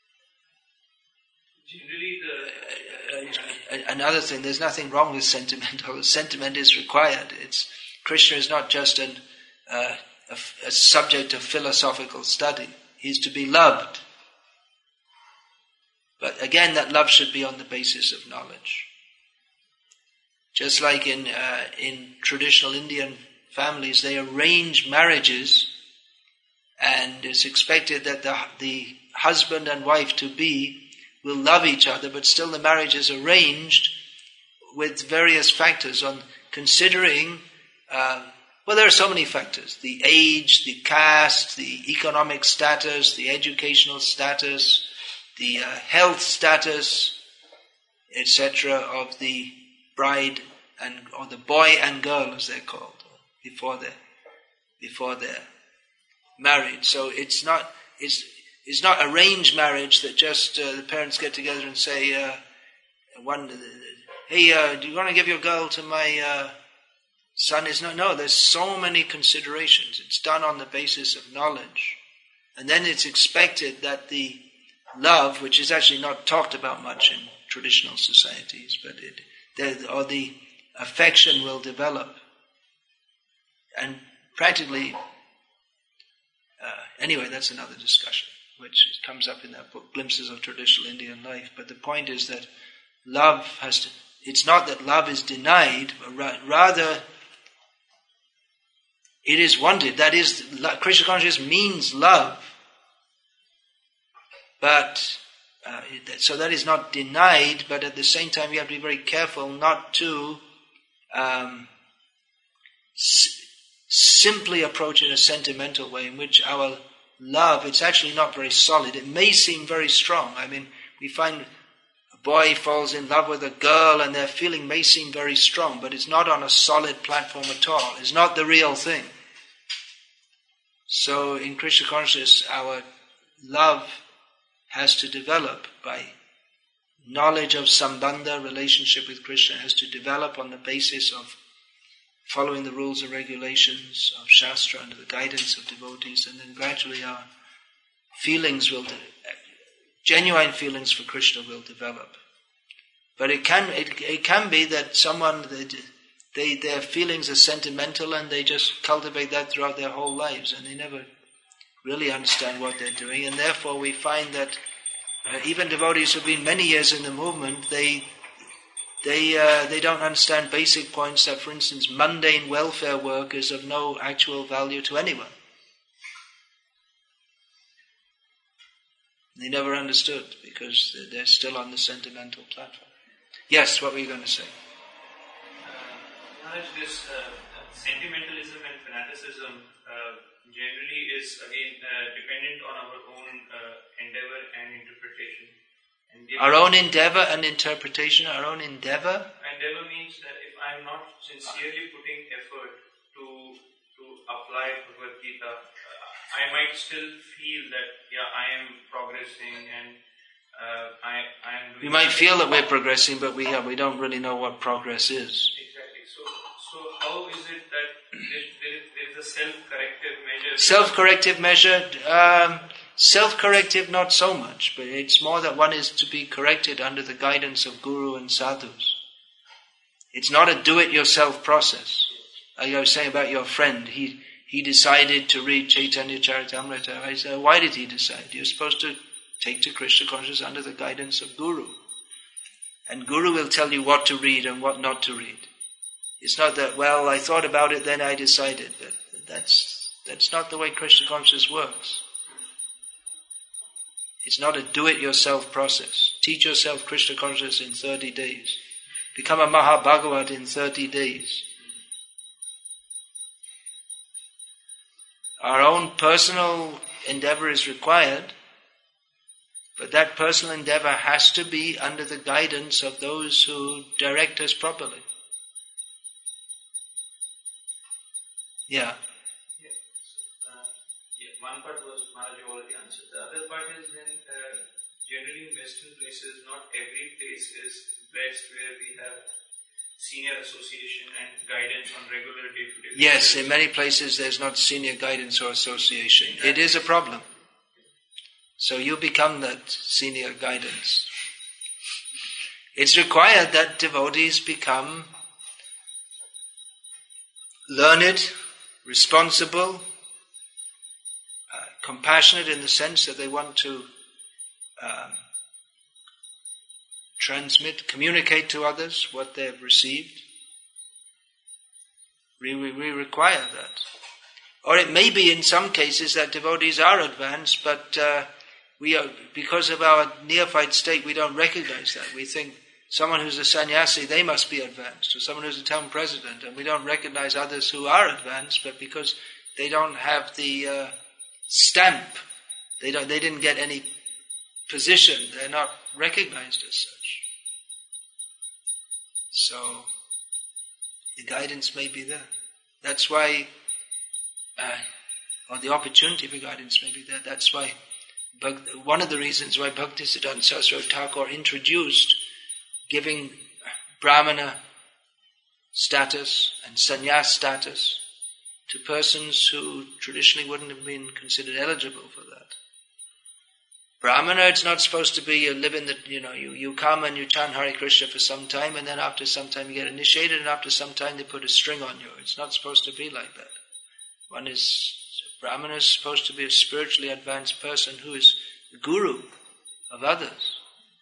generally the... Uh, another thing, there's nothing wrong with sentimental. Sentiment is required. It's Krishna is not just an, uh, a, a subject of philosophical study. He's to be loved. But again, that love should be on the basis of knowledge. Just like in uh, in traditional Indian families, they arrange marriages, and it's expected that the the husband and wife to be will love each other, but still the marriage is arranged with various factors on considering uh, Well, there are so many factors. The age, the caste, the economic status, the educational status, the uh, health status, et cetera of the bride and or the boy and girl, as they're called, before they're before they're married. So it's not it's it's not arranged marriage that just uh, the parents get together and say, uh, one, hey, uh, do you want to give your girl to my uh, son? Is no, no. There's so many considerations. It's done on the basis of knowledge, and then it's expected that the love, which is actually not talked about much in traditional societies, but it, the, or the affection will develop, and practically, uh, anyway, that's another discussion, which comes up in that book, Glimpses of Traditional Indian Life. But the point is that love has to. It's not that love is denied, but ra- rather. It is wanted. That is, Krishna consciousness means love. But, uh, so that is not denied, but at the same time you have to be very careful not to um, s- simply approach it in a sentimental way in which our love, it's actually not very solid. It may seem very strong. I mean, we find a boy falls in love with a girl and their feeling may seem very strong, but it's not on a solid platform at all. It's not the real thing. So in Krishna consciousness, our love has to develop by knowledge of sambandha, relationship with Krishna, has to develop on the basis of following the rules and regulations of Shastra under the guidance of devotees, and then gradually our feelings will, de- genuine feelings for Krishna will develop. But it can it, it can be that someone, they, they their feelings are sentimental and they just cultivate that throughout their whole lives, and they never really understand what they're doing, and therefore we find that uh, even devotees who've been many years in the movement, they they uh, they don't understand basic points that, for instance, mundane welfare work is of no actual value to anyone. They never understood because they're still on the sentimental platform. Yes, what were you going to say? Uh, this uh, sentimentalism and fanaticism uh, generally is again uh, dependent on our own uh, endeavor and interpretation. And our own endeavor and interpretation, our own endeavor? Endeavor means that if I am not sincerely putting effort to to apply Bhagavad Gita, uh, I might still feel that, yeah, I am progressing and uh, I, I am doing... We might feel that we're progressing, but we have, we don't really know what progress is. Exactly. So, so how is it that there, there, is, there is a self-corrective measure? Self-corrective measure... Um, Self-corrective, not so much, but it's more that one is to be corrected under the guidance of Guru and Sadhus. It's not a do-it-yourself process. Like I was saying about your friend, he he decided to read Chaitanya Charitamrita. I said, why did he decide? You're supposed to take to Krishna consciousness under the guidance of Guru. And Guru will tell you what to read and what not to read. It's not that, well, I thought about it, then I decided. But that's that's not the way Krishna consciousness works. It's not a do-it-yourself process. Teach yourself Krishna consciousness in thirty days. Become a Mahabhagavat in thirty days. Our own personal endeavor is required, but that personal endeavor has to be under the guidance of those who direct us properly. Yeah. One part was Maharaj already answered. The other part is when uh, generally in Western places, not every place is blessed where we have senior association and guidance on regular day-to-day basis. Yes, in many places there's not senior guidance or association. Exactly. It is a problem. So you become that senior guidance. It's required that devotees become learned, responsible, compassionate in the sense that they want to um, transmit, communicate to others what they have received. We, we, we require that. Or it may be in some cases that devotees are advanced, but uh, we are, because of our neophyte state, we don't recognize that. We think someone who's a sannyasi, they must be advanced, or someone who's a town president, and we don't recognize others who are advanced, but because they don't have the uh, stamp, they don't, they didn't get any position, they're not recognized as such. So, the guidance may be there. That's why, uh, or the opportunity for guidance may be there. That's why, one of the reasons why Bhaktisiddhanta Saraswati Thakur introduced giving Brahmana status and sannyas status to persons who traditionally wouldn't have been considered eligible for that. Brahmana, it's not supposed to be you live in the, you know, you, you come and you chant Hare Krishna for some time, and then after some time you get initiated, and after some time they put a string on you. It's not supposed to be like that. One is, Brahmana is supposed to be a spiritually advanced person who is the guru of others.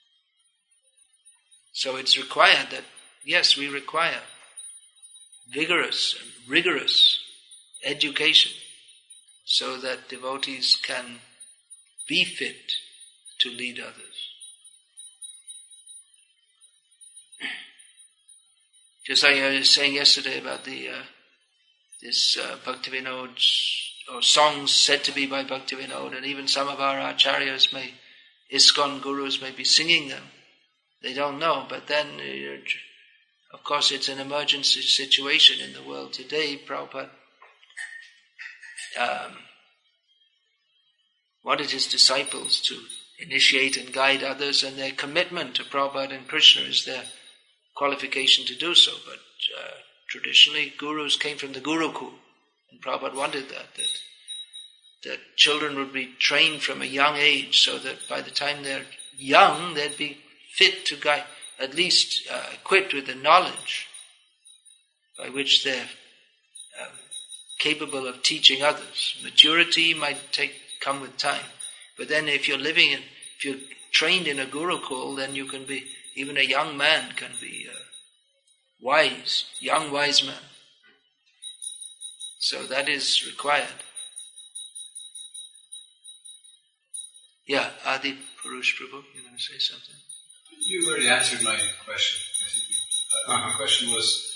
So it's required that, yes, we require vigorous and rigorous education so that devotees can be fit to lead others. Just like I was saying yesterday about the uh, this uh, Bhaktivinoda, or songs said to be by Bhaktivinoda, and even some of our acharyas may, ISKCON gurus may be singing them. They don't know, but then, uh, of course, it's an emergency situation in the world today. Prabhupada um, wanted his disciples to initiate and guide others, and their commitment to Prabhupada and Krishna is their qualification to do so. But uh, traditionally, gurus came from the Gurukul, and Prabhupada wanted that, that, that children would be trained from a young age so that by the time they're young, they'd be fit to guide, at least uh, equipped with the knowledge by which they're uh, capable of teaching others. Maturity might take come with time, but then if you're living in, if you're trained in a gurukul, then you can be, even a young man can be uh, wise, young wise man. So that is required. Yeah, Adi Purush Prabhu, you're going to say something? You already answered my question, basically. Uh, uh-huh. My question was,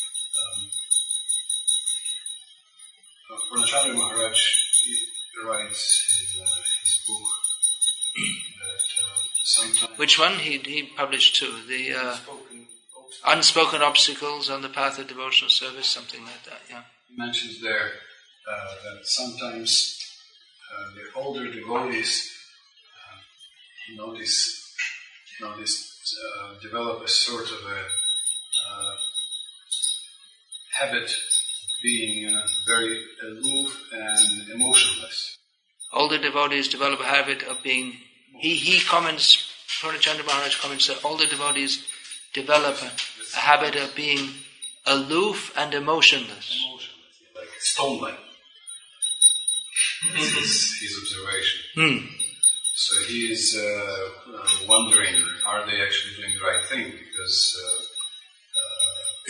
um, uh, Purnachandra Maharaj writes in uh, his book that uh, sometimes... Which one? He he published two. The uh, unspoken, unspoken obstacles on the path of devotional service, something like that, yeah. He mentions there uh, that sometimes uh, the older devotees uh, notice You know, this uh, develop a sort of a uh, habit of being uh, very aloof and emotionless. Older devotees develop a habit of being, he, he comments, Purnachandra Maharaj comments that older devotees develop a, a habit of being aloof and emotionless. Emotionless, yeah, like stone-like. That's his, his observation. Hmm. So he is uh, uh, wondering, are they actually doing the right thing? Because uh, uh,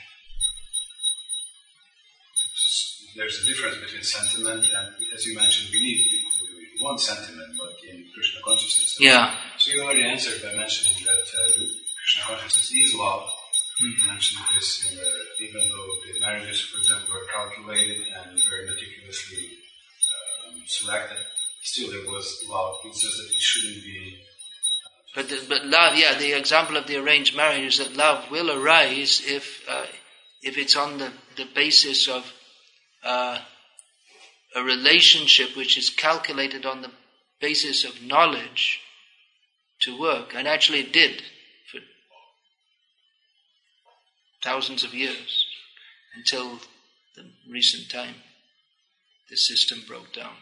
there's a difference between sentiment and, as you mentioned, we need people who want sentiment, but in Krishna consciousness. Yeah. So you already answered by mentioning that uh, Krishna consciousness is love. Mm-hmm. You mentioned this in the, even though the marriages, for example, were calculated and very meticulously um, selected, still there was love. It's just that it shouldn't be... Uh, but the, but love, yeah, the example of the arranged marriage is that love will arise if uh, if it's on the, the basis of uh, a relationship which is calculated on the basis of knowledge to work. And actually it did for thousands of years until the recent time. The system broke down.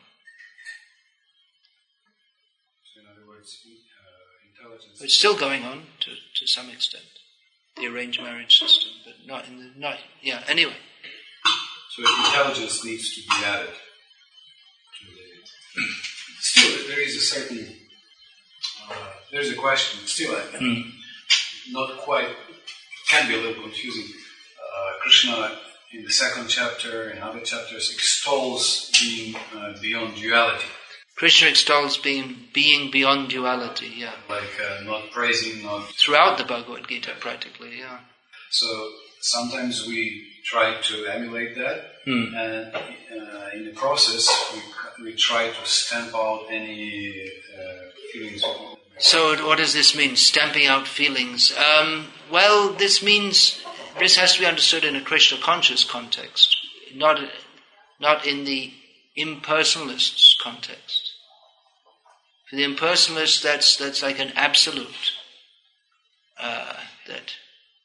It's still going on to, to some extent, the arranged marriage system, but not in the not yeah. Anyway, so intelligence needs to be added to the. Still, there is a certain. Uh, there's a question. Still, mm. not quite. Can be a little confusing. Uh, Krishna, in the second chapter and other chapters, extols being uh, beyond duality. Krishna extols being being beyond duality, yeah. Like uh, not praising, not... Throughout the Bhagavad Gita, practically, yeah. So sometimes we try to emulate that, Hmm. and uh, in the process we, we try to stamp out any uh, feelings. So what does this mean, stamping out feelings? Um, well, this means, this has to be understood in a Krishna conscious context, not, not in the impersonalist's context. For the impersonalist, that's, that's like an absolute, uh, that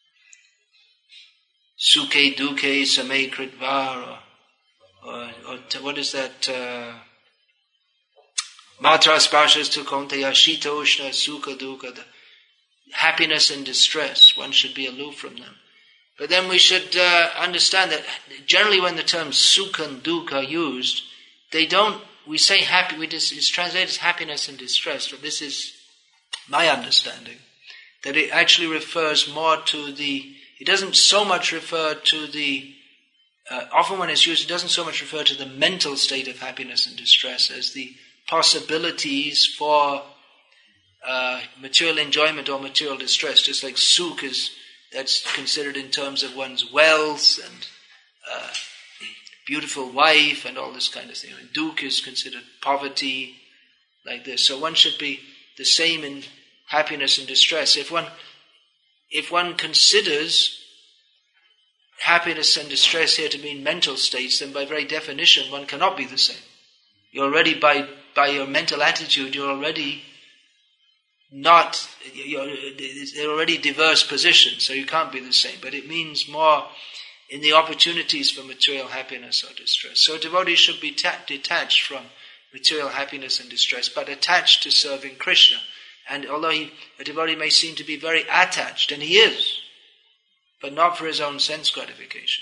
sukhe dukhe same kritvar, or, or, or t- what is that, uh, Matra sparshas tu konteya shita ushna sukha dukkha, the happiness and distress, one should be aloof from them. But then we should uh, understand that generally when the terms sukha and dukkha are used, they don't, we say happy, we just, it's translated as happiness and distress, but this is my understanding, that it actually refers more to the, it doesn't so much refer to the, uh, often when it's used, it doesn't so much refer to the mental state of happiness and distress as the possibilities for uh, material enjoyment or material distress, just like sukh is, that's considered in terms of one's wealth and uh, beautiful wife and all this kind of thing. And dukh is considered poverty, like this. So one should be the same in happiness and distress. If one, if one considers happiness and distress here to mean mental states, then by very definition one cannot be the same. You're already, by by your mental attitude, you're already not, you're, they're already diverse positions, so you can't be the same. But it means more in the opportunities for material happiness or distress. So a devotee should be ta- detached from material happiness and distress, but attached to serving Krishna. And although he, a devotee may seem to be very attached, and he is, but not for his own sense gratification.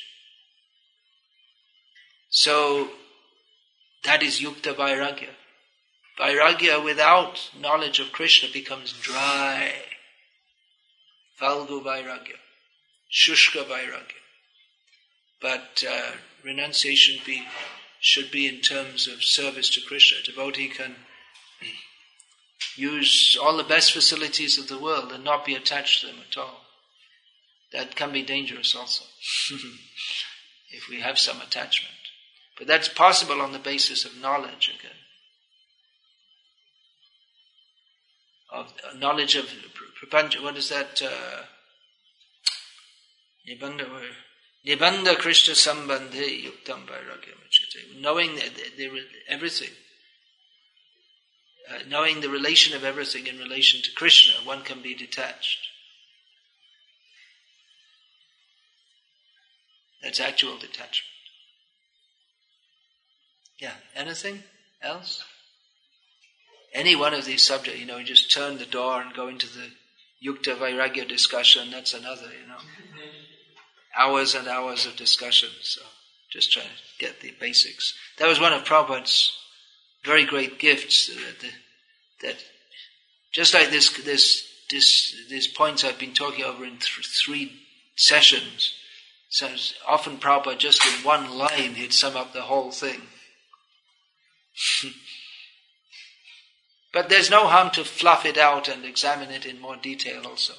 So, that is yukta vairagya. Vairagya without knowledge of Krishna becomes dry. Falgu vairagya. Shushka vairagya. But uh, renunciation be, should be in terms of service to Krishna. A devotee can use all the best facilities of the world and not be attached to them at all. That can be dangerous also, if we have some attachment. But that's possible on the basis of knowledge again. Of uh, knowledge of prapancha, what is that? Uh, Nibandha Nibandha Krishna Sambandhe Yuktam Vairagyam Uchyate. Knowing that there is everything, uh, knowing the relation of everything in relation to Krishna, one can be detached. That's actual detachment. Yeah, anything else? Any one of these subjects, you know, you just turn the door and go into the Yukta Vairagya discussion, that's another, you know. Hours and hours of discussion, so just trying to get the basics. That was one of Prabhupada's very great gifts, that, the, that just like this, this, this, these points I've been talking over in th- three sessions, so often Prabhupada just in one line he'd sum up the whole thing. But there's no harm to fluff it out and examine it in more detail also.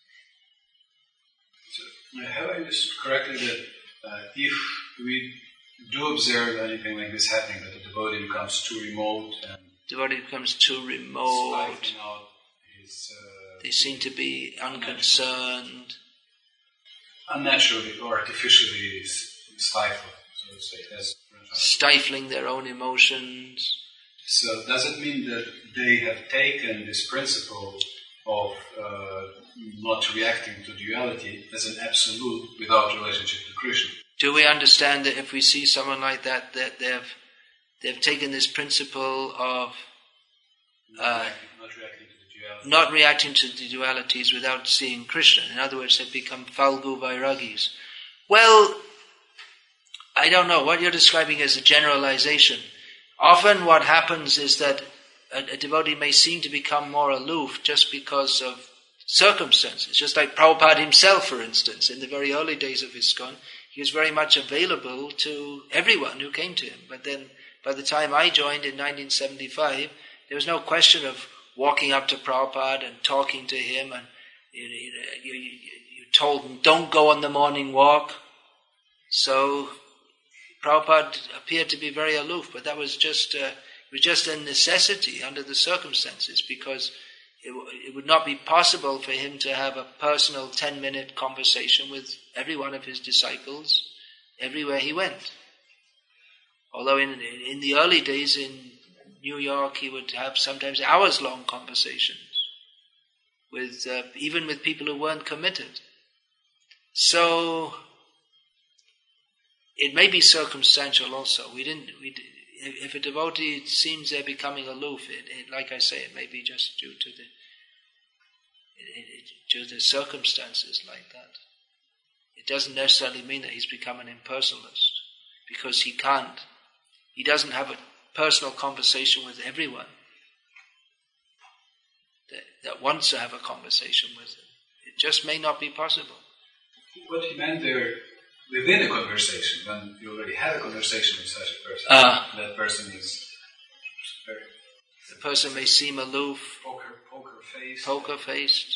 So, have I understood correctly that uh, if we do observe anything like this happening, that the devotee becomes too remote and devotee becomes too remote, out his, uh, they seem to be unconcerned, unnaturally or artificially stifled, so to say, as stifling their own emotions. So does it mean that they have taken this principle of uh, not reacting to duality as an absolute without relationship to Krishna? Do we understand that if we see someone like that, that they've they've taken this principle of uh, not, reacting, not reacting to the duality, not reacting to the dualities without seeing Krishna? In other words, they've become Falgu Vairagis. Well, I don't know. What you're describing as a generalization. Often what happens is that a, a devotee may seem to become more aloof just because of circumstances. Just like Prabhupada himself, for instance, in the very early days of ISKCON, he was very much available to everyone who came to him. But then by the time I joined in nineteen seventy-five, there was no question of walking up to Prabhupada and talking to him, and you, you, you, you told him, don't go on the morning walk. So Prabhupada appeared to be very aloof, but that was just, uh, it was just a necessity under the circumstances, because it, it would not be possible for him to have a personal ten-minute conversation with every one of his disciples everywhere he went. Although in in the early days in New York, he would have sometimes hours-long conversations with uh, even with people who weren't committed. So it may be circumstantial also. We didn't. We if a devotee seems they're becoming aloof, it, it, like I say, it may be just due to the it, it, due to the circumstances like that. It doesn't necessarily mean that he's become an impersonalist, because he can't. He doesn't have a personal conversation with everyone that, that wants to have a conversation with him. It just may not be possible. What he meant there, within a conversation, when you already had a conversation with such a person, uh, that person is very... The person may seem aloof, poker, poker faced. Poker faced.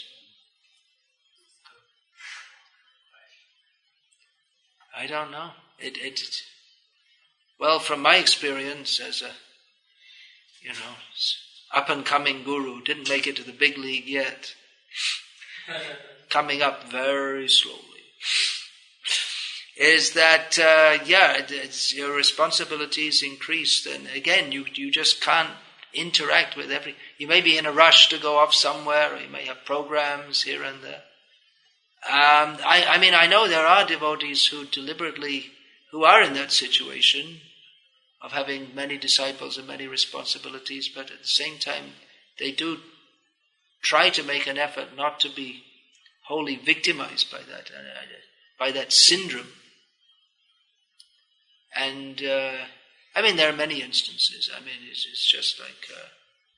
I don't know. It, it, it, well, from my experience as a, you know, up-and-coming guru, didn't make it to the big league yet, coming up very slowly, is that, uh, yeah, it's, your responsibilities increased, and again, you you just can't interact with every... You may be in a rush to go off somewhere, or you may have programs here and there. Um, I, I mean, I know there are devotees who deliberately, who are in that situation of having many disciples and many responsibilities, but at the same time, they do try to make an effort not to be wholly victimized by that, uh, by that syndrome. And, uh, I mean, there are many instances. I mean, it's, it's just like... Uh,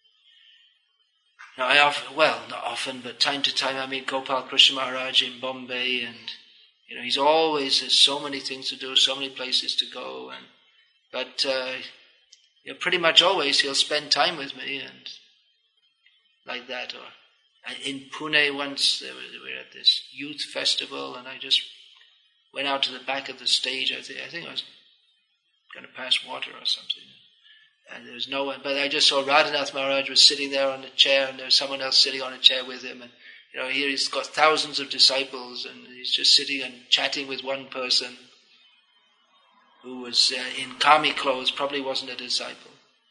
No, I often, well, not often, but time to time I meet Gopal Krishna Maharaj in Bombay, and you know he's always has so many things to do, so many places to go, and but uh, you know, pretty much always he'll spend time with me and like that. Or in Pune once there was, we were at this youth festival, and I just went out to the back of the stage. I think I think I was going to pass water or something. And there was no one, but I just saw Radhanath Maharaj was sitting there on a chair, and there was someone else sitting on a chair with him. And you know, here he's got thousands of disciples, and he's just sitting and chatting with one person who was uh, in kami clothes, probably wasn't a disciple.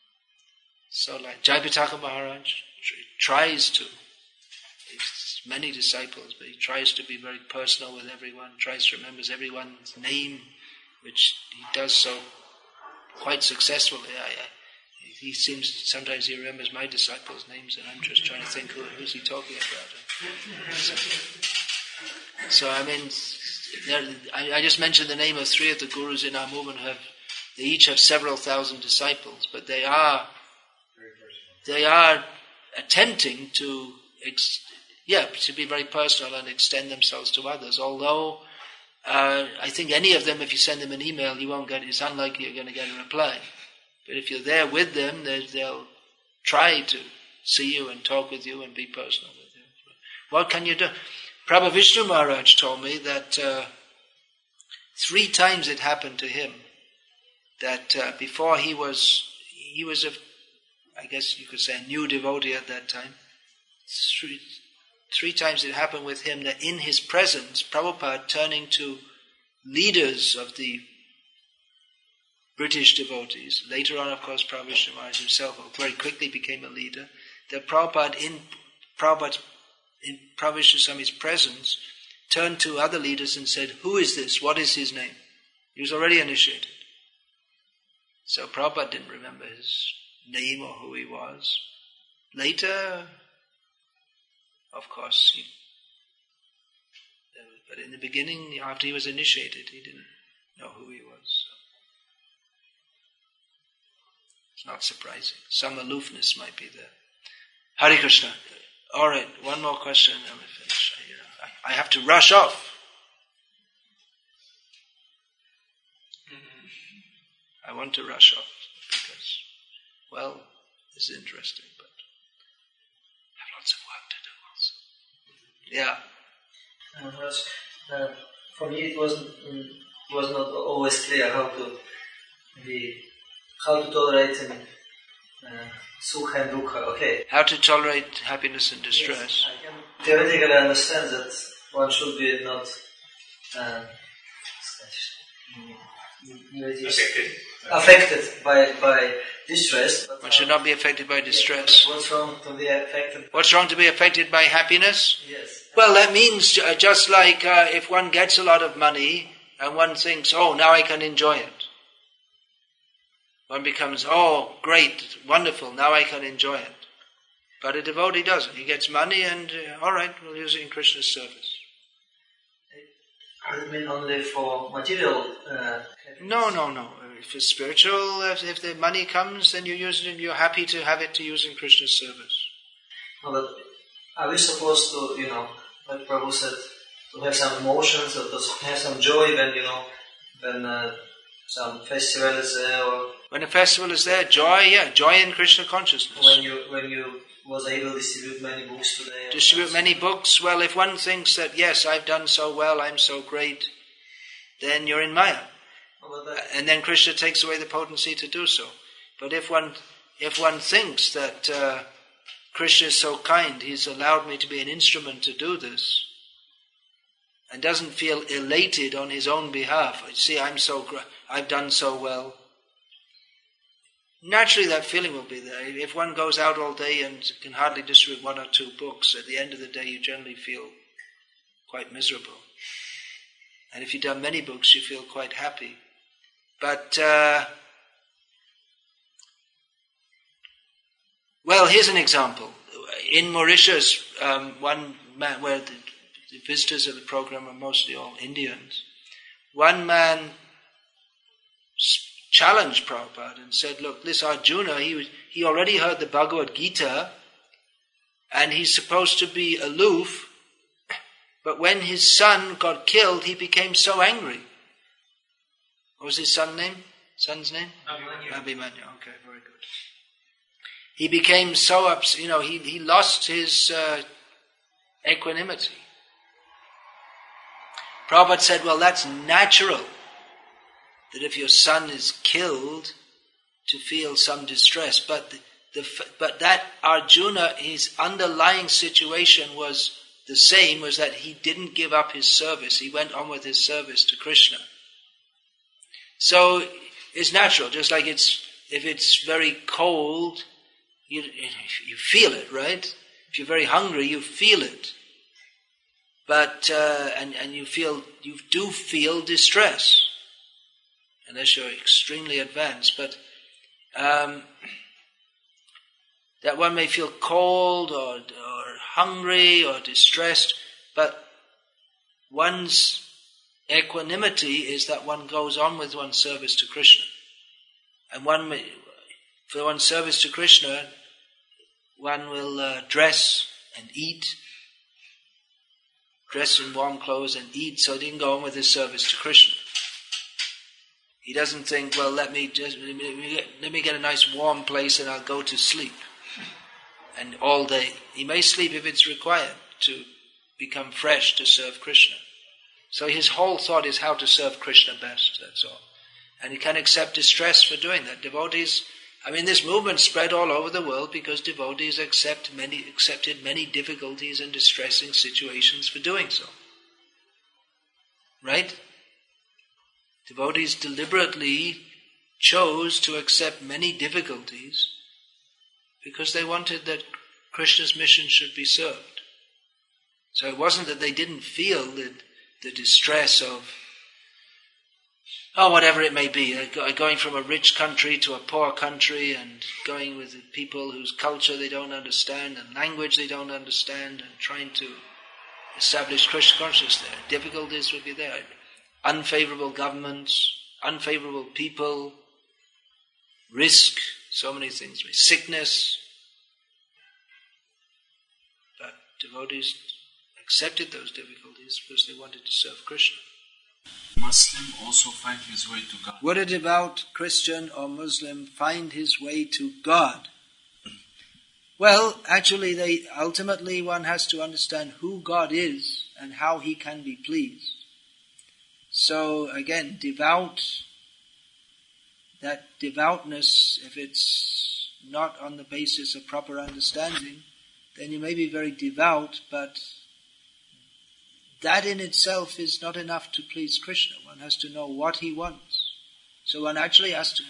So, like Jayapataka Maharaj tr- tries to, he's many disciples, but he tries to be very personal with everyone, tries to remember everyone's name, which he does so quite successfully. I, I, He seems, sometimes he remembers my disciples' names, and I'm just trying to think, who, who's he talking about? So, so I mean, I, I just mentioned the name of three of the gurus in our movement. Have They each have several thousand disciples, but they are, they are attempting to, ex, yeah, to be very personal and extend themselves to others. Although, uh, I think any of them, if you send them an email, you won't get, it's unlikely you're going to get a reply. But if you're there with them, they'll try to see you and talk with you and be personal with you. What can you do? Prabhu Vishnu Maharaj told me that uh, three times it happened to him that uh, before he was, he was a, I guess you could say a new devotee at that time. Three, three times it happened with him that in his presence, Prabhupada turning to leaders of the British devotees. Later on, of course, Prabhupada Vishnu Maharaj himself very quickly became a leader. That Prabhupada, in Prabhupada, in Prabhupada Vishnu Swami's presence, turned to other leaders and said, "Who is this? What is his name?" He was already initiated. So Prabhupada didn't remember his name or who he was. Later, of course, he, but in the beginning, after he was initiated, he didn't know who he was. So. It's not surprising. Some aloofness might be there. Hare Krishna. All right, one more question and then we finish. I, uh, I have to rush off. I want to rush off because, well, it's interesting, but I have lots of work to do also. Yeah. Uh, for me, it wasn't it was not always clear how to be how to tolerate and uh, sukha and dukkha. Okay. How to tolerate happiness and distress. Yes, I can theoretically understand that one should be not uh, affected. affected by by distress. But one should not be affected by distress. What's wrong to be affected? What's wrong to be affected by happiness? Yes. Well, that means uh, just like uh, if one gets a lot of money and one thinks, oh, now I can enjoy it. One becomes, oh, great, wonderful, now I can enjoy it. But a devotee doesn't. He gets money and, uh, all right, we'll use it in Krishna's service. Does it mean only for material? Uh, no, no, no. If it's spiritual, if, if the money comes, then you use it, you're happy to have it to use in Krishna's service. No, but are we supposed to, you know, like Prabhu said, to have some emotions or to have some joy when, you know, when uh, some festival is there, or when a festival is there, joy, yeah, joy in Krishna consciousness. When you when you was able to distribute many books today. Distribute many books. Well, if one thinks that yes, I've done so well, I'm so great, then you're in Maya, Oh, but that, and then Krishna takes away the potency to do so. But if one if one thinks that uh, Krishna is so kind, he's allowed me to be an instrument to do this, and doesn't feel elated on his own behalf. See, I'm so great. I've done so well. Naturally that feeling will be there. If one goes out all day and can hardly distribute one or two books, at the end of the day you generally feel quite miserable. And if you've done many books, you feel quite happy. But, uh, well, here's an example. In Mauritius, um, one man, where the, the visitors of the program are mostly all Indians, one man challenged Prabhupada and said, look, this Arjuna, he was, he already heard the Bhagavad Gita and he's supposed to be aloof, but when his son got killed, he became so angry. What was his son's name? Son's name? Abhimanyu. Abhimanyu, okay, very good. He became so upset, you know, he, he lost his uh, equanimity. Prabhupada said, well, that's natural. That if your son is killed, to feel some distress. But the, the, but that Arjuna, his underlying situation was the same, was that he didn't give up his service. He went on with his service to Krishna. So it's natural, just like it's if it's very cold, you, you feel it, right? If you're very hungry, you feel it. But uh, and and you feel you do feel distress. Unless you're extremely advanced, but um, that one may feel cold or, or hungry or distressed, but one's equanimity is that one goes on with one's service to Krishna. And one may, for one's service to Krishna, one will uh, dress and eat, dress in warm clothes and eat, so he can go on with his service to Krishna. He doesn't think, well, let me just let me, get, let me get a nice warm place and I'll go to sleep. And all day. He may sleep if it's required to become fresh to serve Krishna. So his whole thought is how to serve Krishna best, that's all. And he can accept distress for doing that. Devotees, I mean, this movement spread all over the world because devotees accept many, accepted many difficulties and distressing situations for doing so. Right? Devotees deliberately chose to accept many difficulties because they wanted that Krishna's mission should be served. So it wasn't that they didn't feel the, the distress of, oh, whatever it may be, going from a rich country to a poor country and going with people whose culture they don't understand and language they don't understand and trying to establish Krishna consciousness there. Difficulties would be there. Unfavorable governments, unfavorable people, risk, so many things, sickness. But devotees accepted those difficulties because they wanted to serve Krishna. Muslim also find his way to God? Would a devout Christian or Muslim find his way to God? Well, actually, they ultimately one has to understand who God is and how He can be pleased. So again, devout, that devoutness, if it's not on the basis of proper understanding, then you may be very devout, but that in itself is not enough to please Krishna. One has to know what he wants. So one actually has to,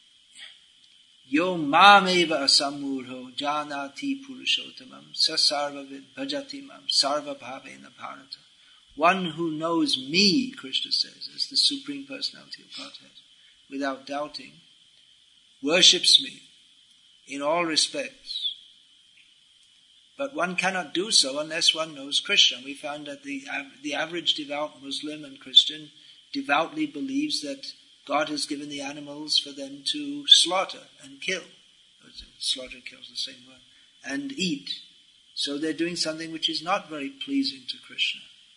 Yo mameva asamurho janati purushottamam sasarvavid bhajati mam sarva bhavena bharata. One who knows me, Krishna says, as the Supreme Personality of Godhead, without doubting, worships me in all respects. But one cannot do so unless one knows Krishna. We found that the the average devout Muslim and Christian devoutly believes that God has given the animals for them to slaughter and kill. Slaughter and kill is the same word. And eat. So they're doing something which is not very pleasing to Krishna.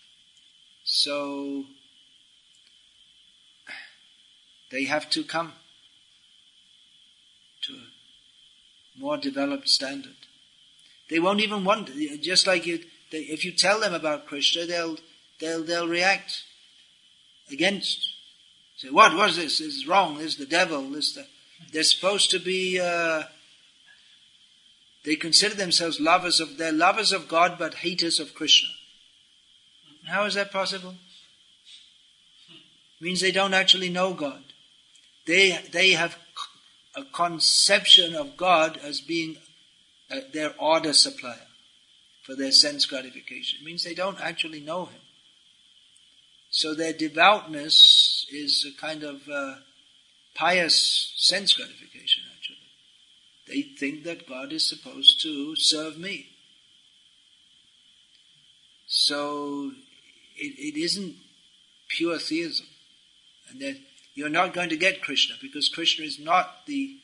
So they have to come to a more developed standard. They won't even want, just like you, they, if you tell them about Krishna, they'll they'll they'll react against. Say, what was this? This is wrong. This is the devil. This the. They're supposed to be. Uh, they consider themselves lovers of. They're lovers of God, but haters of Krishna. How is that possible? It means they don't actually know God. They they have a conception of God as being uh, their order supplier for their sense gratification. It means they don't actually know Him. So their devoutness is a kind of uh, pious sense gratification, actually. They think that God is supposed to serve me. So it, it isn't pure theism. And that you're not going to get Krishna, because Krishna is not the,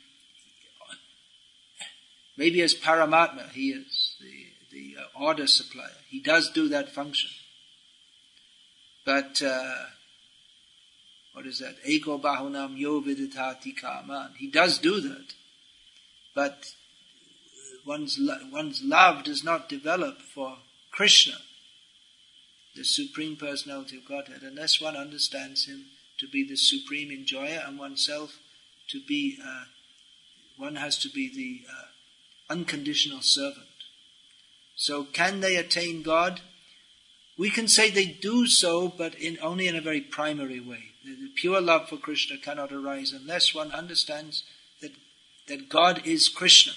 maybe as Paramatma he is, the, the uh, order supplier. He does do that function. But, uh, what is that? Eko bahunam yo viditati kaman. He does do that. But one's, lo- one's love does not develop for Krishna, the Supreme Personality of Godhead, unless one understands Him to be the supreme enjoyer and oneself to be, uh, one has to be the uh, unconditional servant. So can they attain God? We can say they do so, but in only in a very primary way. The, the pure love for Krishna cannot arise unless one understands that, that God is Krishna,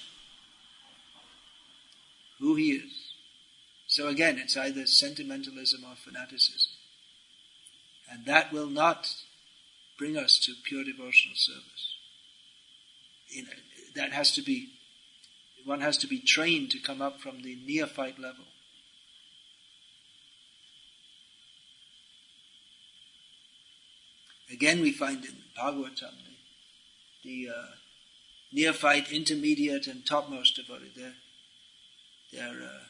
who He is. So again, it's either sentimentalism or fanaticism. And that will not bring us to pure devotional service. In, that has to be, one has to be trained to come up from the neophyte level. Again, we find in Bhagavatam the, the uh, neophyte, intermediate, and topmost devotee. They're, they're uh,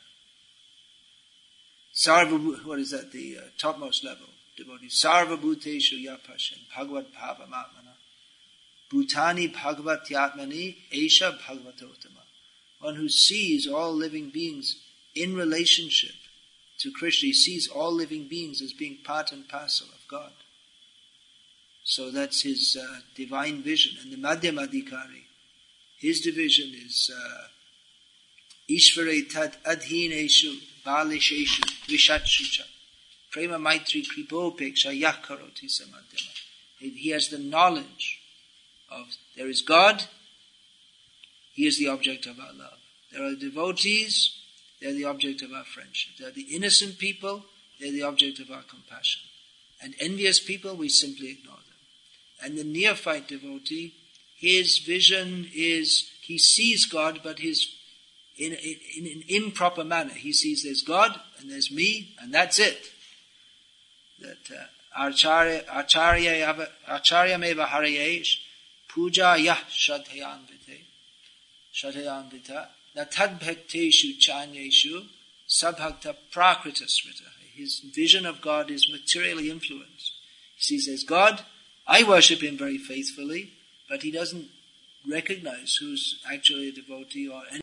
sarva, what is that? The uh, topmost level devotee. Sarva bhuteshu yapashan bhagavad bhava matmana bhutani bhagavat yatmani esha bhagavatotama. One who sees all living beings in relationship to Krishna. He sees all living beings as being part and parcel of God. So that's his uh, divine vision. And the Madhyamadhikari, his division is uh, Ishvare tad adhineshu balisheshu vishatshucha prema maitri kripopeksha yakaroti samadhyama. He has the knowledge of there is God, He is the object of our love. There are devotees, they are the object of our friendship. There are the innocent people, they are the object of our compassion. And envious people, we simply ignore them. And the neophyte devotee, his vision is, he sees God, but his in, in, in an improper manner. He sees there's God, and there's me, and that's it. That uh, Acharya, Acharya, Acharya meva harayesh, puja yah shadhayanvite, shadhayanvita, natad bhakteshu chanyeshu, sabhakta prakrita smrita. His vision of God is materially influenced. He He says, God, I worship him very faithfully, but he doesn't recognize who's actually a devotee or any